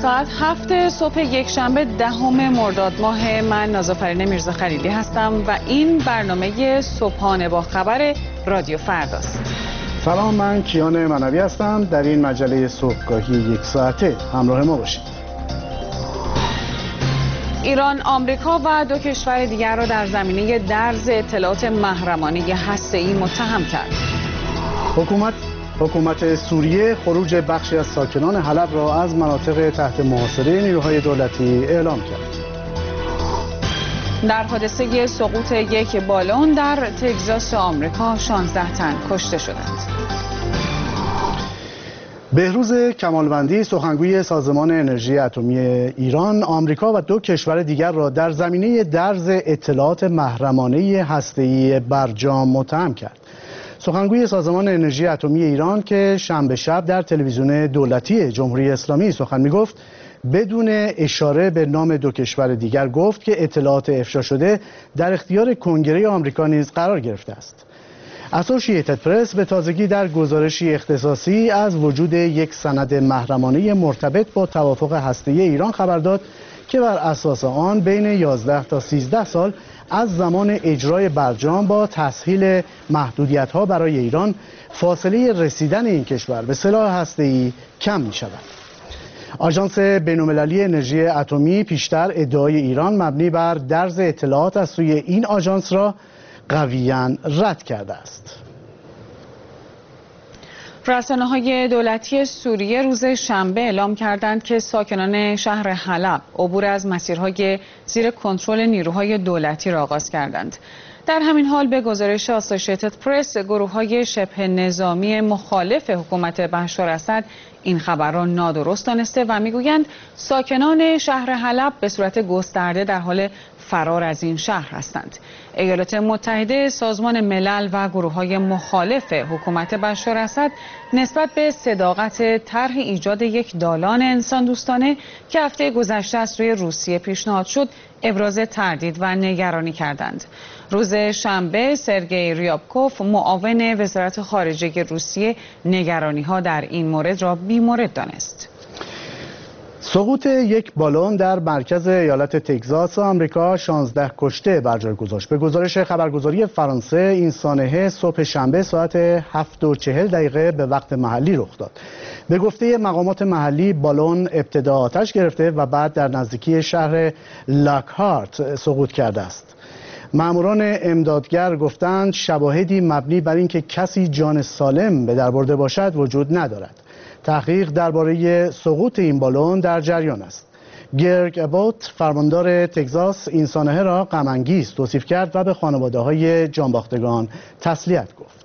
ساعت 7 صبح یکشنبه 10 مرداد ماه، من نازافرین میرزا خلیلی هستم و این برنامه صبحانه با خبر رادیو فرداست. سلام، من کیان منوی هستم. در این مجله صبحگاهی یک ساعته همراه ما باشید. ایران، آمریکا و دو کشور دیگر را در زمینه درز اطلاعات محرمانه هسته‌ای متهم کرد. حکومت سوریه خروج بخشی از ساکنان حلب را از مناطق تحت محاصره نیروهای دولتی اعلام کرد. در حادثه سقوط یک بالون در تگزاس آمریکا 16 تن کشته شدند. بهروز کمالوندی، سخنگوی سازمان انرژی اتمی ایران، آمریکا و دو کشور دیگر را در زمینه درز اطلاعات محرمانه هسته‌ای برجام متهم کرد. سخنگوی سازمان انرژی اتمی ایران که شنبه شب در تلویزیون دولتی جمهوری اسلامی سخن می‌گفت، بدون اشاره به نام دو کشور دیگر گفت که اطلاعات افشا شده در اختیار کنگره آمریکا نیز قرار گرفته است. اسوشییتد پرس به تازگی در گزارشی اختصاصی از وجود یک سند محرمانه مرتبط با توافق هسته‌ای ایران خبر داد که بر اساس آن بین 11 تا 13 سال از زمان اجرای برجام با تسهیل محدودیت‌ها برای ایران، فاصله رسیدن این کشور به سلاح هسته‌ای کم می‌شود. آژانس بین‌المللی انرژی اتمی پیشتر ادعای ایران مبنی بر درز اطلاعات از سوی این آژانس را قویاً رد کرده است. رسانه‌های دولتی سوریه روز شنبه اعلام کردند که ساکنان شهر حلب عبور از مسیرهای زیر کنترل نیروهای دولتی را آغاز کردند. در همین حال به گزارش اسوشییتد پرس، گروه‌های شبه نظامی مخالف حکومت بشار اسد این خبر را نادرست دانسته و میگویند ساکنان شهر حلب به صورت گسترده در حال فرار از این شهر هستند. ایالات متحده، سازمان ملل و گروه‌های مخالف حکومت بشار اسد نسبت به صداقت طرح ایجاد یک دالان انسان دوستانه که هفته گذشته از سوی روسیه پیشنهاد شد ابراز تردید و نگرانی کردند. روز شنبه سرگئی ریابکوف، معاون وزارت خارجه روسیه، نگرانی‌ها در این مورد را بی‌مورد دانست. سقوط یک بالون در مرکز ایالت تگزاس آمریکا 16 کشته بر جای گذاشت. به گزارش خبرگزاری فرانسه، این سانحه صبح شنبه ساعت 7:40 به وقت محلی رخ داد. به گفته مقامات محلی، بالون ابتدا آتش گرفته و بعد در نزدیکی شهر لاکهارت سقوط کرده است. ماموران امدادگر گفتند شواهدی مبنی بر اینکه کسی جان سالم به در برده باشد وجود ندارد. تحقیق درباره سقوط این بالون در جریان است. گرگ ابوت، فرماندار تگزاس، این سانحه را غم‌انگیز توصیف کرد و به خانواده‌های جانباختگان تسلیت گفت.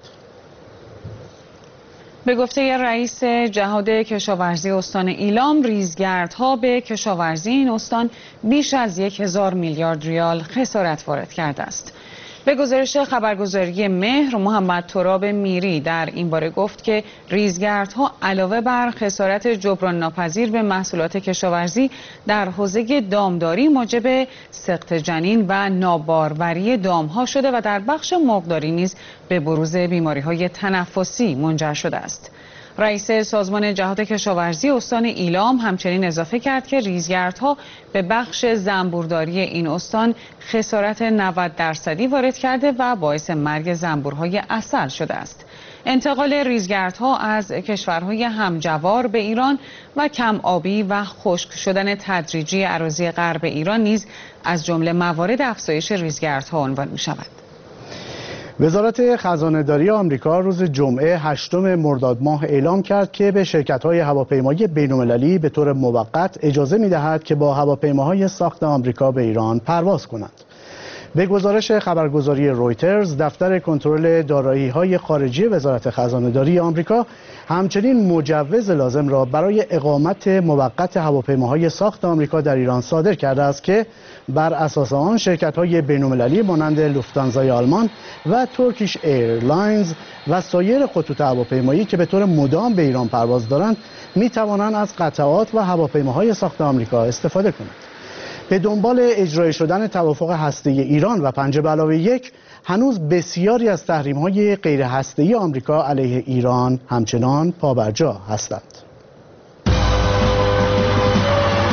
به گفته رئیس جهاد کشاورزی استان ایلام، ریزگردها به کشاورزی این استان بیش از 1000 میلیارد ریال خسارت وارد کرده است. به گزارش خبرگزاری مهر، محمد تراب میری در این باره گفت که ریزگردها علاوه بر خسارت جبران ناپذیر به محصولات کشاورزی در حوزه دامداری موجب سقط جنین و ناباروری دامها شده و در بخش مرغداری نیز به بروز بیماری‌های تنفسی منجر شده است. رئیس سازمان جهاد کشاورزی استان ایلام همچنین اضافه کرد که ریزگردها به بخش زنبورداری این استان خسارت 90% وارد کرده و باعث مرگ زنبورهای عسل شده است. انتقال ریزگردها از کشورهای همجوار به ایران و کم آبی و خشک شدن تدریجی اراضی غرب ایران نیز از جمله موارد افزایش ریزگردها عنوان می شود. وزارت خزانه‌داری آمریکا روز جمعه 8 مرداد ماه اعلام کرد که به شرکت‌های هواپیمایی بین‌المللی به طور موقت اجازه می‌دهد که با هواپیماهای ساخت آمریکا به ایران پرواز کنند. به گزارش خبرگزاری رویترز، دفتر کنترل دارایی‌های خارجی وزارت خزانه‌داری آمریکا همچنین مجوز لازم را برای اقامت موقت هواپیماهای ساخت آمریکا در ایران صادر کرده است که بر اساس آن شرکت‌های بین‌المللی مانند لوفتانزای آلمان و ترکیش ایرلاینز و سایر خطوط هواپیمایی که به طور مدام به ایران پرواز دارند می‌توانند از قطعات و هواپیماهای ساخت آمریکا استفاده کنند. به دنبال اجرای شدن توافق هسته‌ای ایران و پنجه به علاوه یک، هنوز بسیاری از تحریم‌های غیر هسته‌ای آمریکا علیه ایران همچنان پابرجا هستند.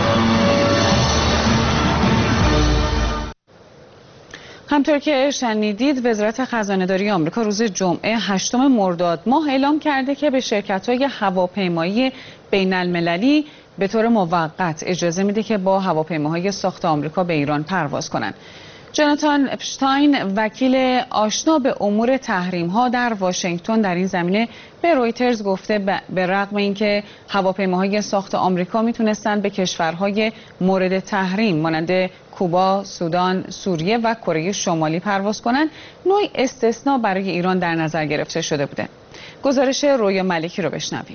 همطور که شنیدید وزارت خزانه‌داری آمریکا روز جمعه 8 مرداد ماه اعلام کرده که به شرکت‌های هواپیمایی بین‌المللی به طور موقت اجازه میده که با هواپیماهای ساخت آمریکا به ایران پرواز کنند. جوناتان اپشتاین وکیل آشنا به امور تحریم‌ها در واشنگتن در این زمینه به رویترز گفته به رغم اینکه هواپیماهای ساخت آمریکا میتونستند به کشورهای مورد تحریم مانند کوبا، سودان، سوریه و کره شمالی پرواز کنند، نوعی استثناء برای ایران در نظر گرفته شده بوده. گزارش رویا ملکی رو بشنویم.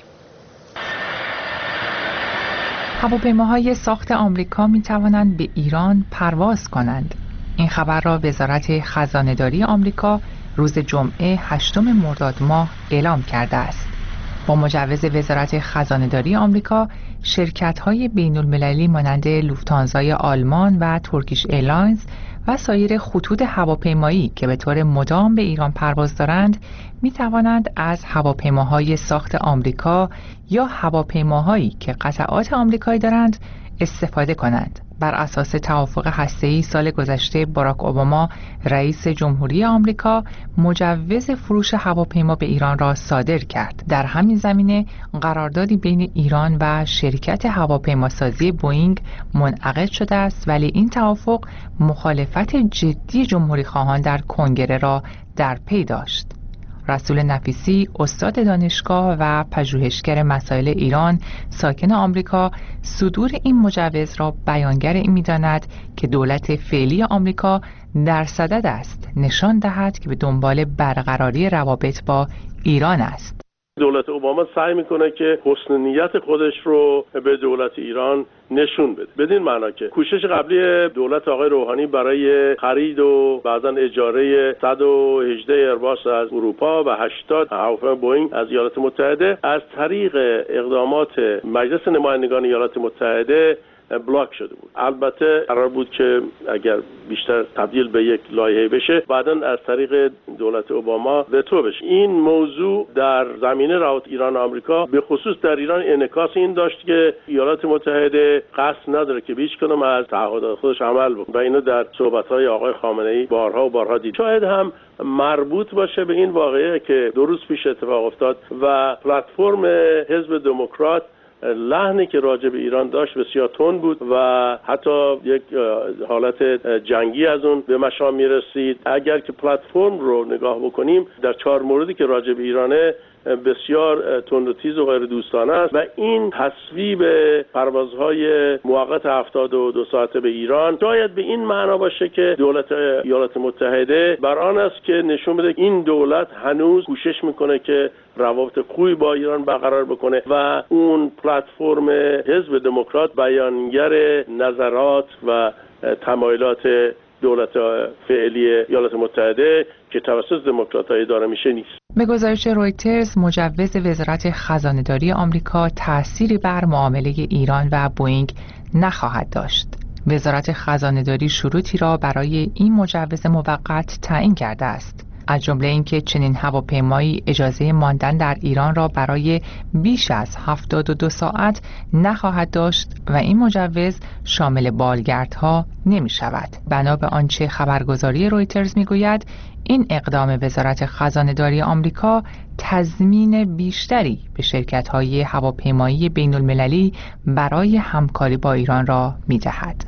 هواپیماهای ساخت آمریکا می توانند به ایران پرواز کنند. این خبر را وزارت خزانه‌داری آمریکا روز جمعه 8 مرداد ماه اعلام کرده است. با مجوز وزارت خزانه‌داری آمریکا، شرکت‌های بین‌المللی مانند لوفتانزای آلمان و ترکیش ایرلاینز و سایر خطوط هواپیمایی که به طور مدام به ایران پرواز دارند، می توانند از هواپیماهای ساخت آمریکا یا هواپیماهایی که قطعات آمریکایی دارند استفاده کنند. بر اساس توافق هسته‌ای سال گذشته باراک اوباما رئیس جمهوری آمریکا مجوز فروش هواپیما به ایران را صادر کرد. در همین زمینه قراردادی بین ایران و شرکت هواپیماسازی بوئینگ منعقد شده است، ولی این توافق مخالفت جدی جمهوری خواهان در کنگره را در پی داشت. رسول نفیسی، استاد دانشگاه و پژوهشگر مسائل ایران ساکن آمریکا، صدور این مجوز را بیانگر این می‌داند که دولت فعلی آمریکا در صدد است نشان دهد که به دنبال برقراری روابط با ایران است. دولت اوباما سعی میکنه که حسن نیت خودش رو به دولت ایران نشون بده. بدین معنا که کوشش قبلی دولت آقای روحانی برای خرید و بعضا اجاره 118 ایرباس از اروپا و 80 هواپیمای بوئینگ از ایالات متحده از طریق اقدامات مجلس نمایندگان ایالات متحده بلاک شده بود. البته قرار بود که اگر بیشتر تبدیل به یک لایحه بشه بعداً از طریق دولت اوباما وتو بشه. این موضوع در زمینه روابط ایران و آمریکا به خصوص در ایران انعکاس این داشت که ایالات متحده قصد نداره که به هیچ کدوم از تعهدات خودش عمل بکنه و اینو در صحبت‌های آقای خامنه‌ای بارها و بارها دید. شاید هم مربوط باشه به این واقعه که 2 روز پیش اتفاق افتاد و پلتفرم حزب دموکرات لحنی که راجع به ایران داشت بسیار تند بود و حتی یک حالت جنگی از اون به مشام میرسید. اگر که پلتفرم رو نگاه بکنیم در 4 موردی که راجع به ایرانه بسیار تند و تیز و غیر دوستانه است و این تصویب پروازهای موقت 72 ساعته به ایران شاید به این معنا باشه که دولت ایالات متحده بر آن است که نشون بده این دولت هنوز کوشش میکنه که روابط خوبی با ایران برقرار بکنه و اون پلتفرم حزب دموکرات بیانگر نظرات و تمایلات دولت فعلی ایالات متحده که توسط دموکرات‌ها اداره میشه نیست. به گزارش رویترز، مجوز وزارت خزانه‌داری آمریکا تأثیری بر معامله ایران و بوئینگ نخواهد داشت. وزارت خزانه‌داری شروطی را برای این مجوز موقت تعیین کرده است. از جمله اینکه چنین هواپیمایی اجازه ماندن در ایران را برای بیش از 72 ساعت نخواهد داشت و این مجوز شامل بالگردها نمی شود. بنا به آنچه خبرگزاری رویترز می گوید، این اقدام وزارت خزانه‌داری آمریکا تضمین بیشتری به شرکت‌های هواپیمایی بین‌المللی برای همکاری با ایران را می دهد.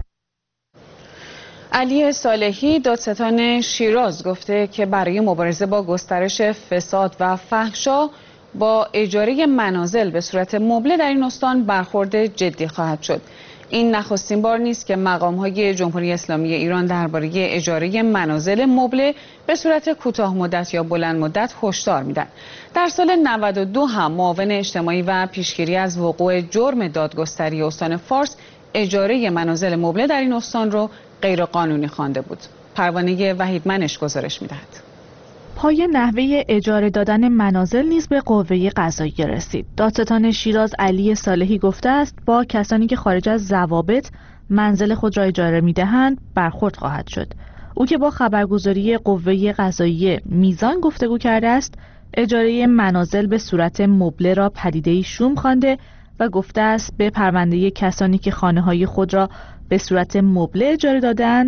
علی صالحی، دادستان شیراز، گفته که برای مبارزه با گسترش فساد و فحشا با اجاره منازل به صورت مبله در این استان برخورد جدی خواهد شد. این نخستین بار نیست که مقام‌های جمهوری اسلامی ایران درباره اجاره منازل مبله به صورت کوتاه مدت یا بلند مدت هشدار میدن. در سال 92 هم معاون اجتماعی و پیشگیری از وقوع جرم دادگستری استان فارس اجاره منازل مبله در این استان رو غیر قانونی خوانده بود. پروانه وحیدمنش گزارش میدهد. پای نحوه اجاره دادن منازل نیز به قوه قضاییه رسید. دادستان شیراز علی صالحی گفته است با کسانی که خارج از ضوابط منزل خود را اجاره میدهند برخورد خواهد شد. او که با خبرگزاری قوه قضاییه میزان گفتگو کرده است، اجاره منازل به صورت مبله را پدیده‌ای شوم خوانده و گفته است به پرونده کسانی که خانه‌های خود را به صورت مبله اجاره دادند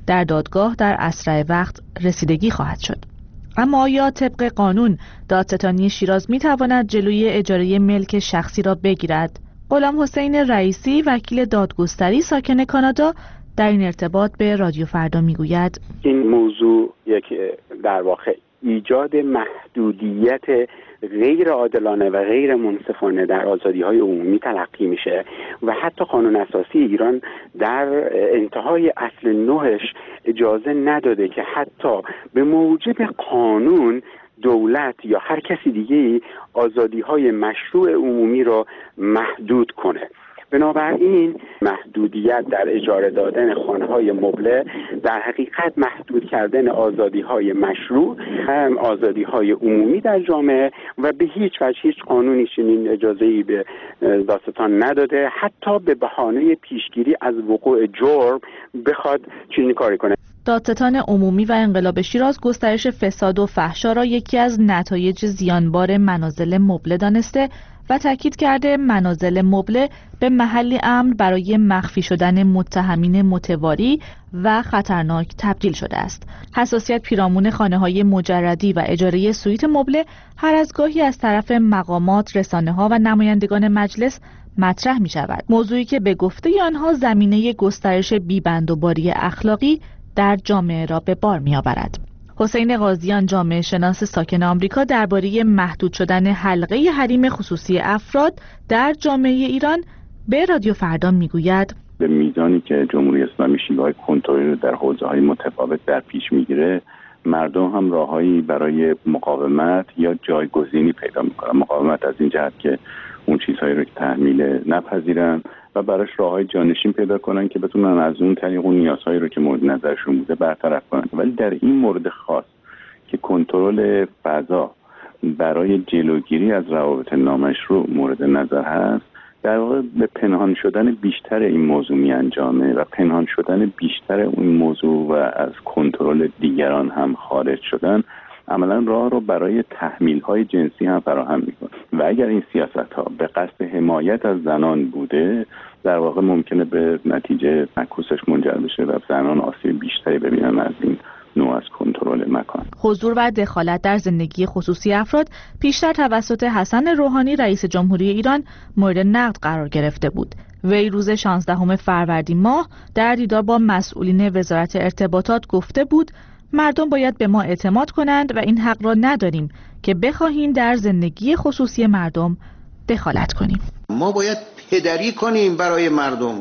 در دادگاه در اسرع وقت رسیدگی خواهد شد. اما آیا طبق قانون دادستانی شیراز می تواند جلوی اجاره ملک شخصی را بگیرد؟ غلام حسین رئیسی وکیل دادگستری ساکن کانادا در این ارتباط به رادیو فردا میگوید این موضوع یک در واقع ایجاد محدودیت غیر عادلانه و غیر منصفانه در آزادی‌های عمومی تلقی میشه و حتی قانون اساسی ایران در انتهای اصل 9 اجازه نداده که حتی به موجب قانون دولت یا هر کسی دیگه آزادی‌های مشروع عمومی را محدود کنه. بنابراین محدودیت در اجاره دادن خانه‌های مبله در حقیقت محدود کردن آزادی‌های مشروع، هم آزادی‌های عمومی در جامعه و به هیچ وجه هیچ قانونی چنین اجازه‌ای به دادستان نداده، حتی به بهانه پیشگیری از وقوع جرم بخواد چنین کاری کنه. دادستان عمومی و انقلاب شیراز گسترش فساد و فحشا را یکی از نتایج زیانبار منازل مبله دانسته و تاکید کرده منازل مبله به محلی امن برای مخفی شدن متهمین متواری و خطرناک تبدیل شده است. حساسیت پیرامون خانه‌های مجردی و اجاره سویت مبله هر از گاهی از طرف مقامات، رسانه‌ها و نمایندگان مجلس مطرح می شود. موضوعی که به گفته آنها زمینه گسترش بی‌بندوباری اخلاقی در جامعه را به بار می آورد. حسین قاضیان جامعه شناس ساکن آمریکا درباره محدود شدن حلقه حریم خصوصی افراد در جامعه ایران به رادیو فردا میگوید به میزانی که جمهوری اسلامی شیوه‌های کنترلی رو در حوزه‌های متفاوت در پیش میگیره، مردم هم راههایی برای مقاومت یا جایگزینی پیدا میکنن. مقاومت از این جهت که اون چیزهایی رو که تحمیل نپذیرن و براش راههای جانشین پیدا کنن که بتونن از اون طریق اون نیازهایی رو که مورد نظرشون بوده برطرف کنن. ولی در این مورد خاص که کنترل فضا برای جلوگیری از روابط نامشروع مورد نظر هست، در واقع به پنهان شدن بیشتر این موضوع می انجامه و پنهان شدن بیشتر اون موضوع و از کنترل دیگران هم خارج شدن عملا راه رو برای تحمیل‌های جنسی هم فراهم می‌کنه و اگر این سیاست‌ها به قصد حمایت از زنان بوده، در واقع ممکنه به نتیجه معکوسش منجر بشه و زنان آسیب بیشتری ببینن از این نوع از کنترل مکان. حضور و دخالت در زندگی خصوصی افراد پیشتر توسط حسن روحانی رئیس جمهوری ایران مورد نقد قرار گرفته بود. وی روز 16 فروردین ماه در دیدار با مسئولین وزارت ارتباطات گفته بود مردم باید به ما اعتماد کنند و این حق را نداریم که بخواهیم در زندگی خصوصی مردم دخالت کنیم. ما باید پدری کنیم برای مردم.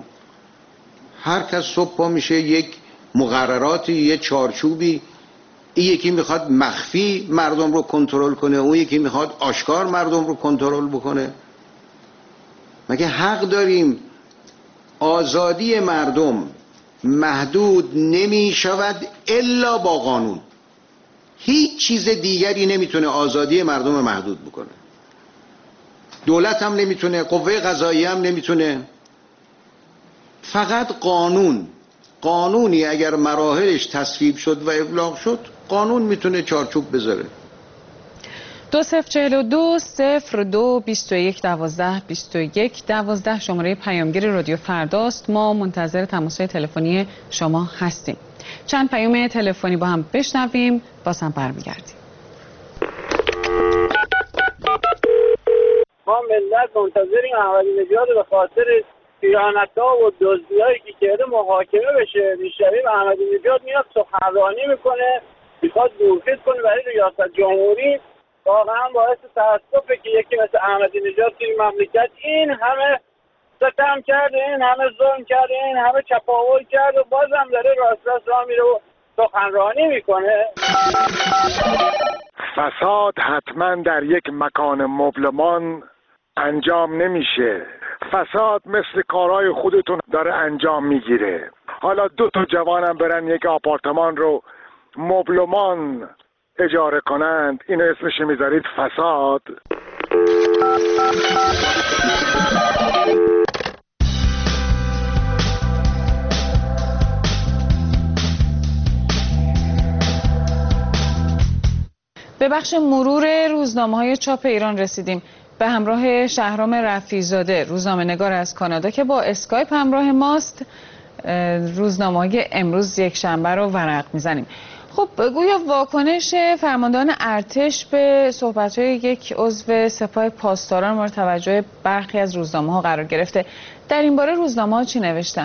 هر کس صبح پا میشه یک مقرراتی، یک چارچوبی، این یکی میخواد مخفی مردم رو کنترل کنه، اون یکی میخواد آشکار مردم رو کنترل بکنه. مگه حق داریم آزادی مردم محدود نمی شود الا با قانون؟ هیچ چیز دیگری نمیتونه آزادی مردم محدود بکنه. دولت هم نمیتونه، قوه قضاییه هم نمیتونه. فقط قانونی اگر مراحلش تصویب شد و ابلاغ شد، قانون میتونه چارچوب بذاره. 2042-02-21-12 شماره پیامگیر رادیو فرداست. ما منتظر تماس‌های تلفنی شما هستیم. چند پیام تلفنی با هم بشنویم، باز هم برمیگردیم. ما ملت منتظریم احمدی نژاد به خاطر خیانت‌ها و دزدی‌هایی که کرده محاکمه بشه. میشنویم احمدی نژاد میاد سخنرانی میکنه، میخواد دورفیز کنه برای ریاست جمهوری. واقعا باعث تأسفه که یکی مثل احمدی نژاد توی مملکت این همه ستم کرده، این همه ظلم کرده، این همه چپاول کرده و بازم داره راست راه میره و سخنرانی میکنه. فساد حتما در یک مکان مبلمان انجام نمیشه. فساد مثل کارهای خودتون داره انجام میگیره. حالا 2 جوانم برن یک آپارتمان رو مبلمان اجاره کنند، اینو اسمش میذارید فساد؟ به بخش مرور روزنامه‌های چاپ ایران رسیدیم. به همراه شهرام رفیع‌زاده، روزنامه‌نگار از کانادا که با اسکایپ همراه ماست. روزنامه‌های امروز یکشنبه رو ورق میزنیم. خب گویا واکنش فرماندهان ارتش به صحبت‌های یک عضو سپاه پاسداران مورد توجه برخی از روزنامه‌ها قرار گرفته. در این باره روزنامه‌ها چی نوشتن؟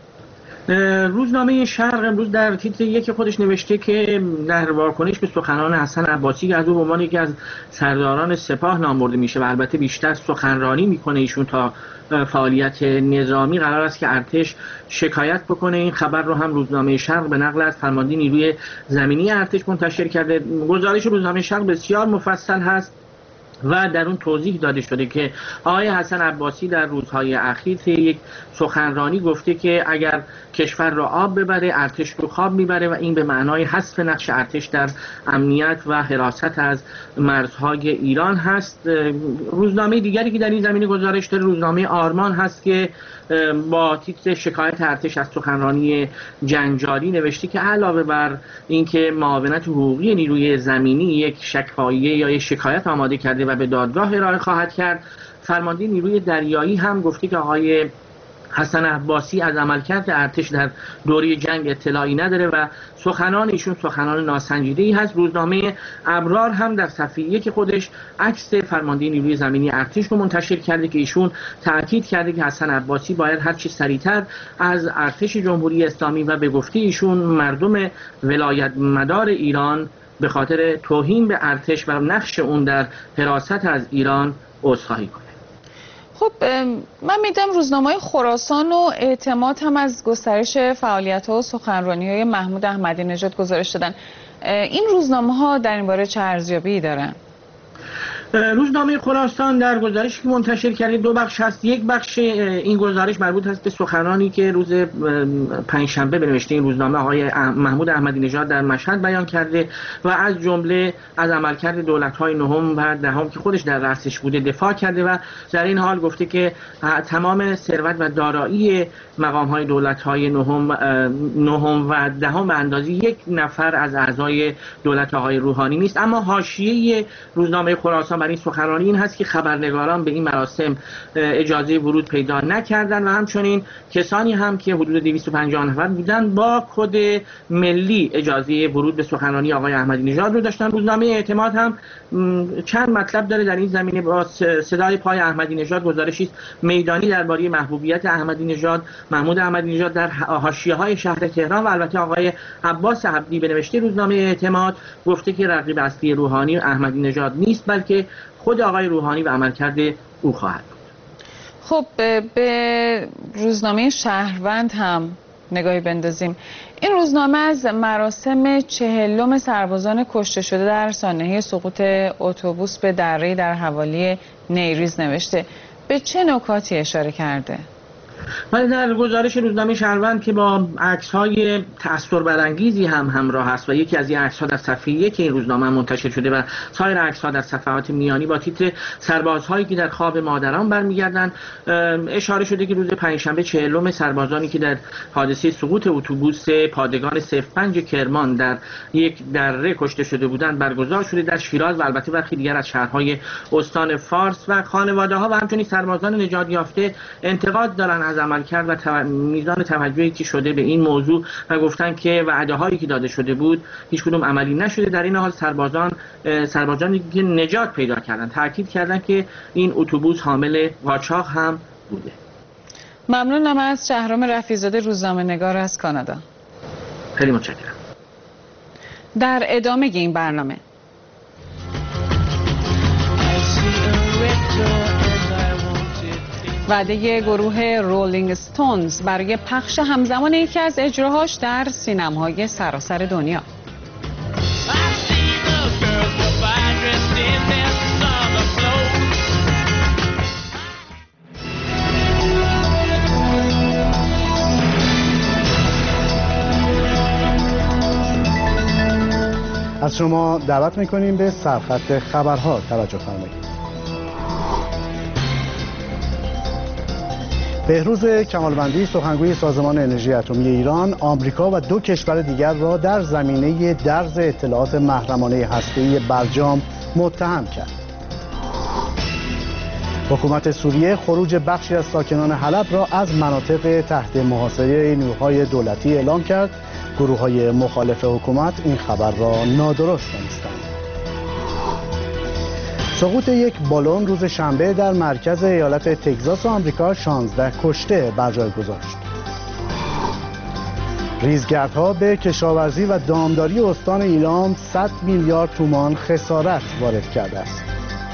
روزنامه شرق امروز در تیتر یک خودش نوشته که در واکنش به سخنان حسن عباسی که از او به عنوان یکی از سرداران سپاه نام برده میشه و البته بیشتر سخنرانی میکنه ایشون تا فعالیت نظامی، قرار است که ارتش شکایت بکنه. این خبر رو هم روزنامه شرق به نقل از فرمانده نیروی زمینی ارتش منتشر کرده. گزارش روزنامه شرق بسیار مفصل هست و در اون توضیح داده شده که آقای حسن عباسی در روزهای اخیر یک سخنرانی گفته که اگر کشور را آب ببره ارتش رو خواب میبره و این به معنای حذف نقش ارتش در امنیت و حراست از مرزهای ایران هست. روزنامه دیگری که در این زمینه گزارش داره روزنامه آرمان هست که با تیتر شکایت ارتش از سخنرانی جنجالی نوشته که علاوه بر اینکه معاونت حقوقی نیروی زمینی یک شکایه یا یک شکایت آماده کرده و به دادگاه ارائه خواهد کرد، فرمانده نیروی دریایی هم گفته که آقای حسن عباسی از عملکرد ارتش در دوره جنگ اطلاعی نداره و سخنان ایشون سخنان ناسنجیده‌ای هست. روزنامه ابرار هم در صفحه یک خودش عکس فرمانده نیروی زمینی ارتش رو منتشر کرده که ایشون تاکید کرده که حسن عباسی باید هر چه سریعتر از ارتش جمهوری اسلامی و به گفته ایشون مردم ولایت مدار ایران به خاطر توهین به ارتش و نقش اون در حراست از ایران عذرخواهی کنه. خب من میدم روزنامه‌های خراسان و اعتماد هم از گسترش فعالیت‌ها و سخنرانی‌های محمود احمدی نژاد گزارش دادن. این روزنامه‌ها در این باره چه ارزیابی دارن؟ روزنامه خراسان در گزارشی که منتشر کرده دو بخش هست. یک بخش این گزارش مربوط هست به سخنرانی که روز پنجشنبه به نوشته این روزنامه آقای محمود احمدی نژاد در مشهد بیان کرده و از جمله از عملکرد دولت‌های نهم و دهم که خودش در رأسش بوده دفاع کرده و در این حال گفته که تمام ثروت و دارایی مقام‌های دولت‌های نهم و دهم به اندازه یک نفر از اعضای دولت آقای روحانی نیست. اما حاشیه روزنامه خراسان برای این سخنرانی این هست که خبرنگاران به این مراسم اجازه ورود پیدا نکردند و همچنین کسانی هم که حدود 250 نفر بودند با کد ملی اجازه ورود به سخنرانی آقای احمدی نژاد رو داشتن. روزنامه اعتماد هم چند مطلب داره در این زمینه. با صدای پای احمدی نژاد گزارشی میدانی درباره محبوبیت احمدی نژاد، محمود احمدی نژاد در حاشیه‌های شهر تهران و البته آقای عباس عبدی به نوشته روزنامه اعتماد گفته که رقیب اصلی روحانی احمدی نژاد نیست بلکه خود آقای روحانی و عملکرد او خواهد بود. خب به روزنامه شهروند هم نگاهی بندازیم. این روزنامه از مراسم 40 سربازان کشته شده در سانحه سقوط اتوبوس به دره در حوالی نیریز نوشته. به چه نکاتی اشاره کرده؟ ولی در گزارش روزنامه شهروند که با عکس‌های تأثیربرانگیزی هم همراه است و یکی از این عکس‌ها در صفحه یک این روزنامه منتشر شده و سایر عکس‌ها در صفحات میانی با تیتر سربازهایی که در خواب مادران برمیگردند اشاره شده که روز پنجشنبه 40 سربازانی که در حادثه سقوط اتوبوس پادگان 05 کرمان در یک دره کشته شده بودند برگزار شده در شیراز و البته برخی دیگر از شهرهای استان فارس و خانواده‌ها و همچنین سربازان نجات یافته انتقاد دارند از عملکرد و میزان توجهی که شده به این موضوع و گفتن که وعده‌هایی که داده شده بود هیچ کدوم عملی نشده. در این حال سربازانی که نجات پیدا کردن تاکید کردن که این اتوبوس حامل قاچاق هم بوده. ممنونم از شهرام رفیع‌زاده روزنامه‌نگار از کانادا. خیلی متشکرم. در ادامه این برنامه وعده گروه رولینگ استونز برای پخش همزمان یکی از اجراهاش در سینماهای سراسر دنیا. از شما دعوت میکنیم به سرخط خبرها توجه فرمایید. بهروز کمالوندی سخنگوی سازمان انرژی اتمی ایران، آمریکا و 2 کشور دیگر را در زمینه درز اطلاعات محرمانه هسته‌ای برجام متهم کرد. حکومت سوریه خروج بخشی از ساکنان حلب را از مناطق تحت محاصره نیروهای دولتی اعلام کرد. گروه‌های مخالف حکومت این خبر را نادرست دانستند. سقوط یک بالون روز شنبه در مرکز ایالت تگزاس آمریکا 16 کشته بر جای گذاشت. ریزگردها به کشاورزی و دامداری استان ایلام 100 میلیارد تومان خسارت وارد کرده است.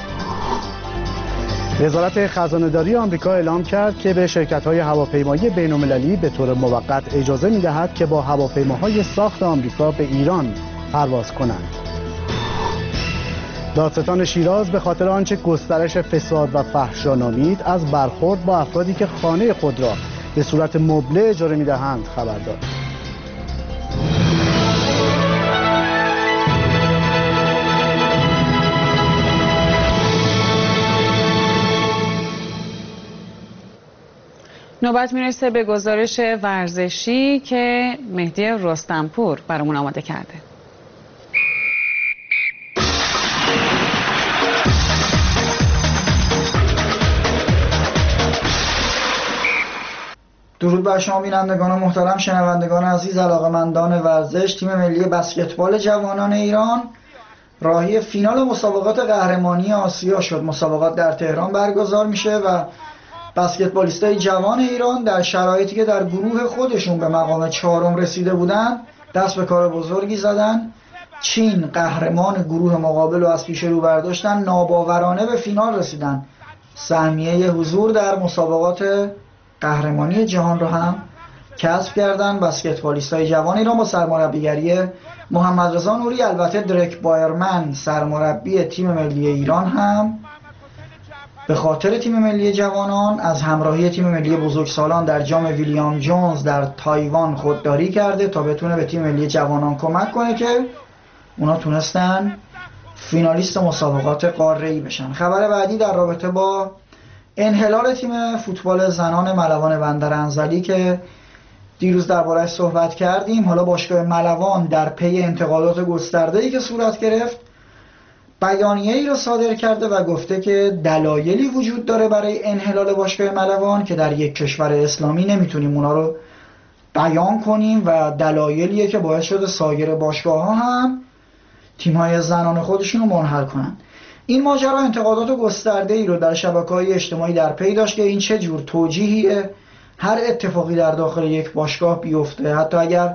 وزارت خزانه‌داری آمریکا اعلام کرد که به شرکت‌های هواپیمایی بین‌المللی به طور موقت اجازه می‌دهد که با هواپیماهای ساخت آمریکا به ایران پرواز کنند. دادستان شیراز به خاطر آنچه گسترش فساد و فحشا نامید از برخورد با افرادی که خانه خود را به صورت مبله اجاره می‌دهند خبر داد. نوبت میرسه به گزارش ورزشی که مهدی رستمپور برامون آماده کرده. درود بر شما بینندگان محترم، شنوندگان عزیز، علاقه‌مندان ورزش. تیم ملی بسکتبال جوانان ایران راهی فینال مسابقات قهرمانی آسیا شد. مسابقات در تهران برگزار میشه و بسکتبالیستای جوان ایران در شرایطی که در گروه خودشون به مقام 4 رسیده بودن دست به کار بزرگی زدن. چین قهرمان گروه مقابل رو از پیش رو برداشتن، ناباورانه به فینال رسیدن، سهمیه حضور در مسابقات قهرمانی جهان رو هم کسب کردن. بسکتبالیستای جوان ایران با سرمربیگری محمد رضا نوری، البته دریک بایرمن سرمربی تیم ملی ایران هم به خاطر تیم ملی جوانان از همراهی تیم ملی بزرگسالان در جام ویلیام جونز در تایوان خودداری کرده تا بتونه به تیم ملی جوانان کمک کنه که اونا تونستن فینالیست مسابقات قاره‌ای بشن. خبر بعدی در رابطه با انحلال تیم فوتبال زنان ملوان بندر انزلی که دیروز درباره‌اش صحبت کردیم. حالا باشگاه ملوان در پی انتقادات گسترده‌ای که صورت گرفت بیانیه‌ای را صادر کرده و گفته که دلایلی وجود داره برای انحلال باشگاه ملوان که در یک کشور اسلامی نمیتونیم اونا رو بیان کنیم و دلایلیه که باعث شده سایر باشگاه‌ها هم تیم‌های زنان خودشون رو منحل کنن. این ماجرا انتقادات گسترده‌ای رو در شبکه‌های اجتماعی در پی داشت که این چه جور توجیهیه هر اتفاقی در داخل یک باشگاه بیفته، حتی اگر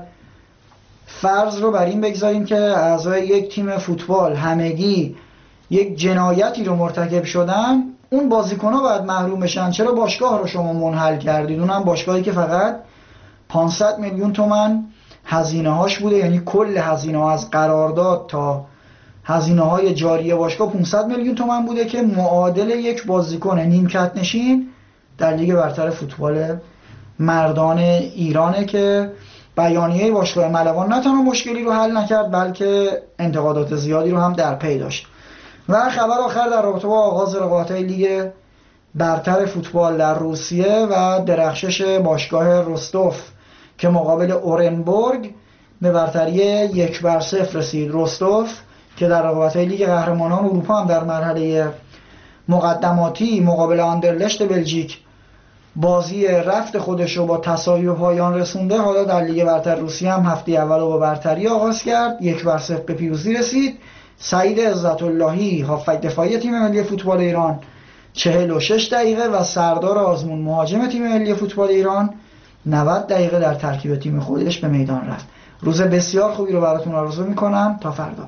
فرض رو بر این بگذاریم که اعضای یک تیم فوتبال همگی یک جنایتی رو مرتکب شدن، اون بازیکن‌ها باید محروم بشن. چرا باشگاه رو شما منحل کردید؟ اونم باشگاهی که فقط 500 میلیون تومان هزینه‌هاش بوده، یعنی کل هزینه‌ها از قرارداد تا هزینه‌های جاری باشگاه 500 میلیون تومان بوده که معادل یک بازیکن نیمکت نشین در لیگ برتر فوتبال مردان ایرانه که بیانیه باشگاه ملوان نه تنها مشکلی رو حل نکرد بلکه انتقادات زیادی رو هم در پی داشت. و خبر آخر در رابطه با آغاز رقابت‌های لیگ برتر فوتبال در روسیه و درخشش باشگاه رستوف که مقابل اورنبورگ به برتری 1-0 رسید. رستوف که در رقابت‌های لیگ قهرمانان اروپا هم در مرحله مقدماتی مقابل آندرلشت بلژیک بازی رفت خودش رو با تساوی به پایان رسونده، حالا در لیگ برتر روسیه هم هفته اول رو با برتری آغاز کرد، 1-0 به پیروزی رسید. سعید عزت اللهی هافبک دفاعی تیم ملی فوتبال ایران 46 دقیقه و سردار آزمون مهاجم تیم ملی فوتبال ایران 90 دقیقه در ترکیب تیم خودش به میدان رفت. روز بسیار خوبی رو براتون آرزو میکنم. تا فردا.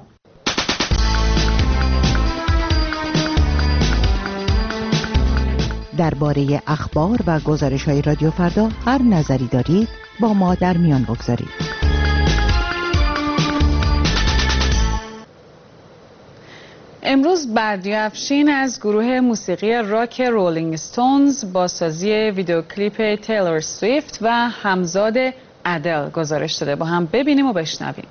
درباره اخبار و گزارش‌های رادیو فردا هر نظری دارید با ما در میان بگذارید. امروز بردیا افشین از گروه موسیقی راک رولینگ استونز با سازی ویدیو کلیپ تیلور سویفت و همزاد ادل گزارش داده. با هم ببینیم و بشنویم.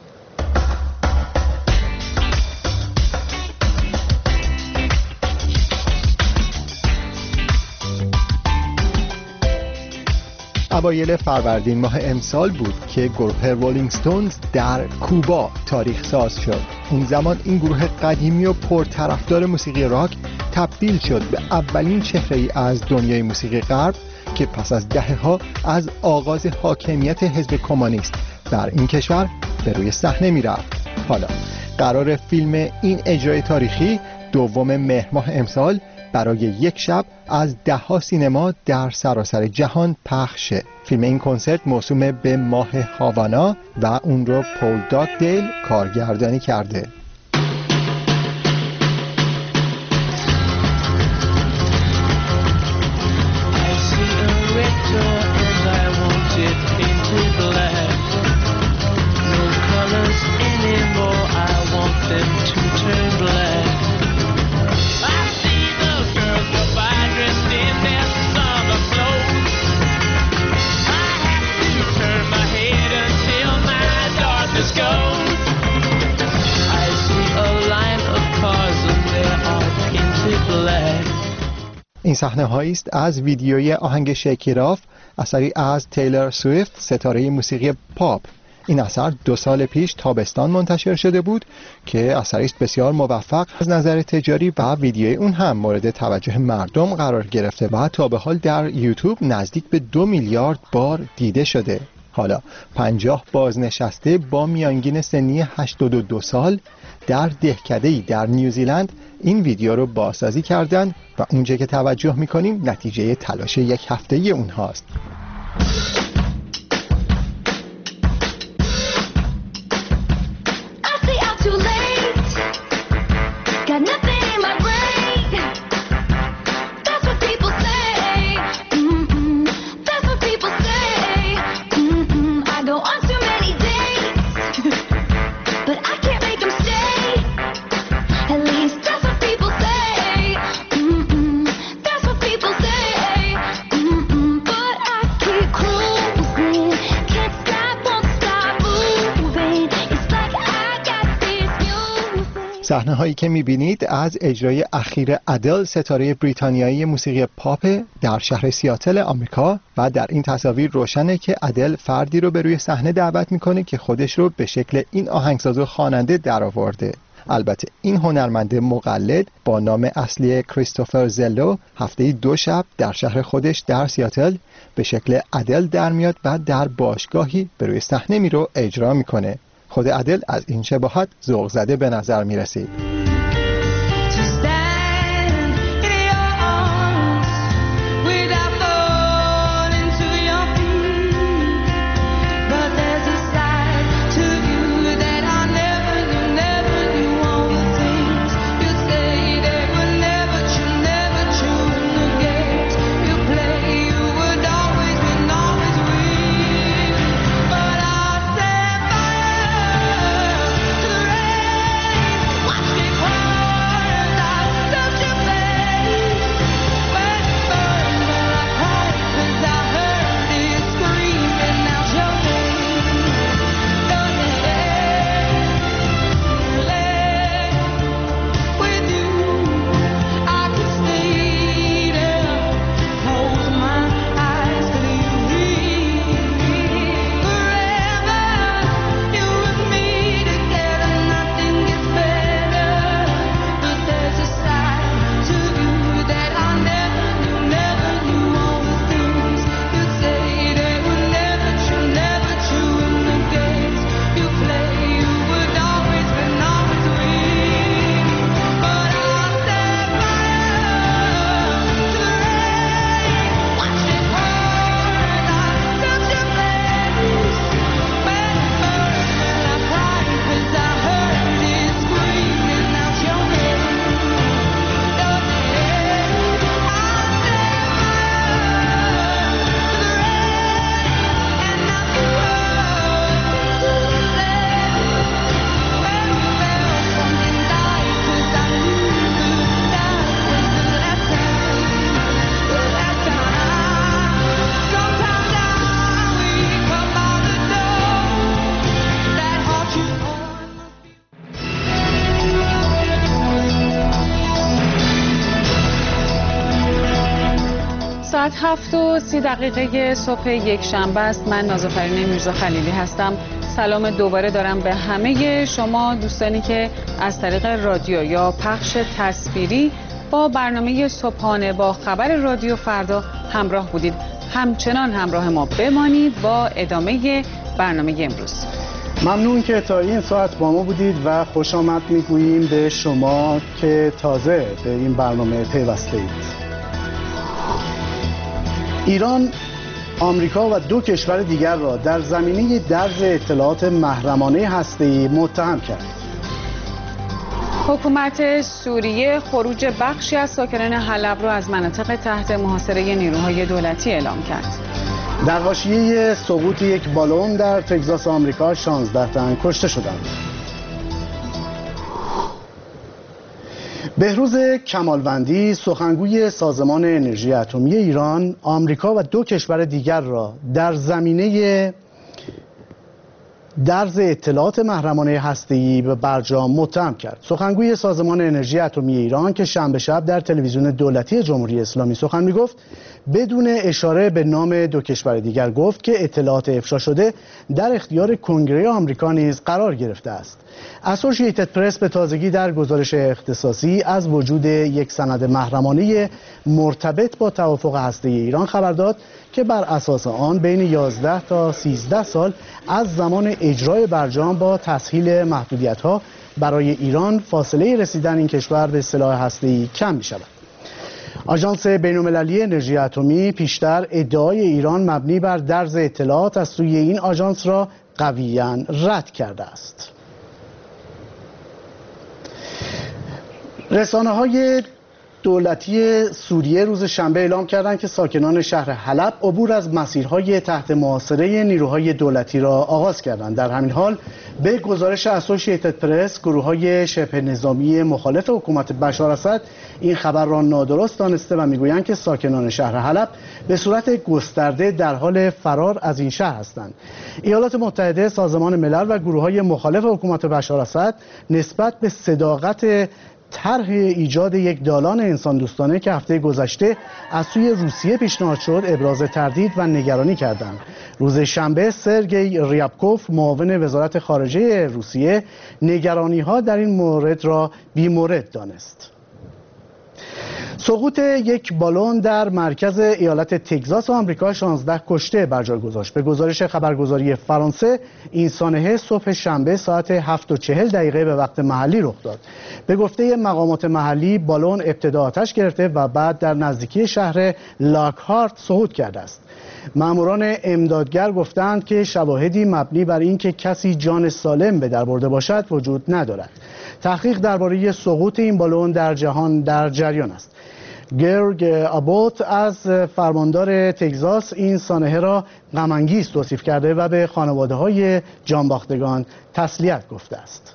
اوایل فروردین ماه امسال بود که گروه رولینگ ستونز در کوبا تاریخ ساز شد. اون زمان این گروه قدیمی و پرطرفدار موسیقی راک تبدیل شد به اولین چهره‌ای از دنیای موسیقی غرب که پس از دهه‌ها از آغاز حاکمیت حزب کمونیست در این کشور به روی صحنه می‌رفت. حالا قرار فیلم این اجرای تاریخی 2 مهر ماه امسال برای یک شب از 10 سینما در سراسر جهان پخش شه. فیلم این کنسرت موسوم به ماه هاوانا و اون رو پول داگدیل کارگردانی کرده. این صحنه هایی است از ویدیوی آهنگ شیکیراف، اثری از تیلر سویفت، ستاره موسیقی پاپ. این اثر 2 سال پیش تابستان منتشر شده بود که اثری است بسیار موفق از نظر تجاری و ویدیوی اون هم مورد توجه مردم قرار گرفته و تا به حال در یوتیوب نزدیک به 2 میلیارد بار دیده شده. حالا 50 بازنشسته با میانگین سنی 82 سال در دهکده‌ای در نیوزیلند این ویدیو رو بازسازی کردن و اونجا که توجه میکنیم نتیجه تلاش 1 هفته‌ای اونهاست. صحنه هایی که میبینید از اجرای اخیر ادل، ستاره بریتانیایی موسیقی پاپ در شهر سیاتل آمریکا، و در این تصاویر روشنه که ادل فردی رو به روی صحنه دعوت میکنه که خودش رو به شکل این آهنگساز و خواننده درآورده. البته این هنرمند مقلد با نام اصلی کریستوفر زلو هفته 2 شب در شهر خودش در سیاتل به شکل ادل در میاد و در باشگاهی به روی صحنه میرو اجرا میکنه. خود ادل از این شباهت ذوق زده به نظر می رسید. ساعت 7:30 صبح یک شنبه است. من نازافرین میرزا خلیلی هستم. سلام دوباره دارم به همه شما دوستانی که از طریق رادیو یا پخش تصویری با برنامه صبحانه با خبر رادیو فردا همراه بودید. همچنان همراه ما بمانید با ادامه برنامه امروز. ممنون که تا این ساعت با ما بودید و خوش آمد میگوییم به شما که تازه به این برنامه پیوسته اید. ایران، آمریکا و 2 کشور دیگر را در زمینه درز اطلاعات محرمانه هسته‌ای متهم کرد. حکومت سوریه خروج بخشی از ساکنان حلب را از مناطق تحت محاصره نیروهای دولتی اعلام کرد. در حاشیه سقوط یک بالون در تگزاس آمریکا 16 تن کشته شدند. بهروز کمالوندی، سخنگوی سازمان انرژی اتمی ایران، آمریکا و 2 کشور دیگر را در زمینه درز اطلاعات محرمانه هسته‌ای به برجام متهم کرد. سخنگوی سازمان انرژی اتمی ایران که شنبه شب در تلویزیون دولتی جمهوری اسلامی سخن می‌گفت، بدون اشاره به نام 2 کشور دیگر گفت که اطلاعات افشا شده در اختیار کنگره آمریکا نیز قرار گرفته است. اسوسییتد پرس به تازگی در گزارش اختصاصی از وجود یک سند محرمانه مرتبط با توافق هسته‌ای ایران خبر داد که بر اساس آن بین 11 تا 13 سال از زمان اجرای برجام با تسهیل محدودیت‌ها برای ایران فاصله رسیدن این کشور به سلاح هسته‌ای کم می‌شود. آژانس بین‌المللی انرژی اتمی پیشتر ادعای ایران مبنی بر درز اطلاعات از سوی این آژانس را قویاً رد کرده است. رسانه‌های دولتی سوریه روز شنبه اعلام کردند که ساکنان شهر حلب عبور از مسیرهای تحت محاصره نیروهای دولتی را آغاز کردند. در همین حال به گزارش اسوسییتد پرس، گروه‌های شبه نظامی مخالف حکومت بشار اسد این خبر را نادرست دانسته و میگویند که ساکنان شهر حلب به صورت گسترده در حال فرار از این شهر هستند. ایالات متحده، سازمان ملل و گروه‌های مخالف حکومت بشار اسد نسبت به صداقت طرح ایجاد یک دالان انسان دوستانه که هفته گذشته از سوی روسیه پیشنهاد شد ابراز تردید و نگرانی کردند. روز شنبه سرگئی ریابکوف، معاون وزارت خارجه روسیه، نگرانی‌ها در این مورد را بی‌مورد دانست. سقوط یک بالون در مرکز ایالت تگزاس آمریکا 16 کشته بر جای گذاشت. به گزارش خبرگزاری فرانسه این سانحه صبح شنبه ساعت 7:40 به وقت محلی رخ داد. به گفته مقامات محلی بالون ابتدا آتش گرفته و بعد در نزدیکی شهر لاکهارت سقوط کرده است. ماموران امدادگر گفتند که شواهدی مبنی بر اینکه کسی جان سالم به در برده باشد وجود ندارد. تحقیق درباره سقوط این بالون در جهان در جریان است. گرگ آبوت از فرماندار تگزاس این سانحه را غم‌انگیز توصیف کرده و به خانواده‌های جانباختگان تسلیت گفته است.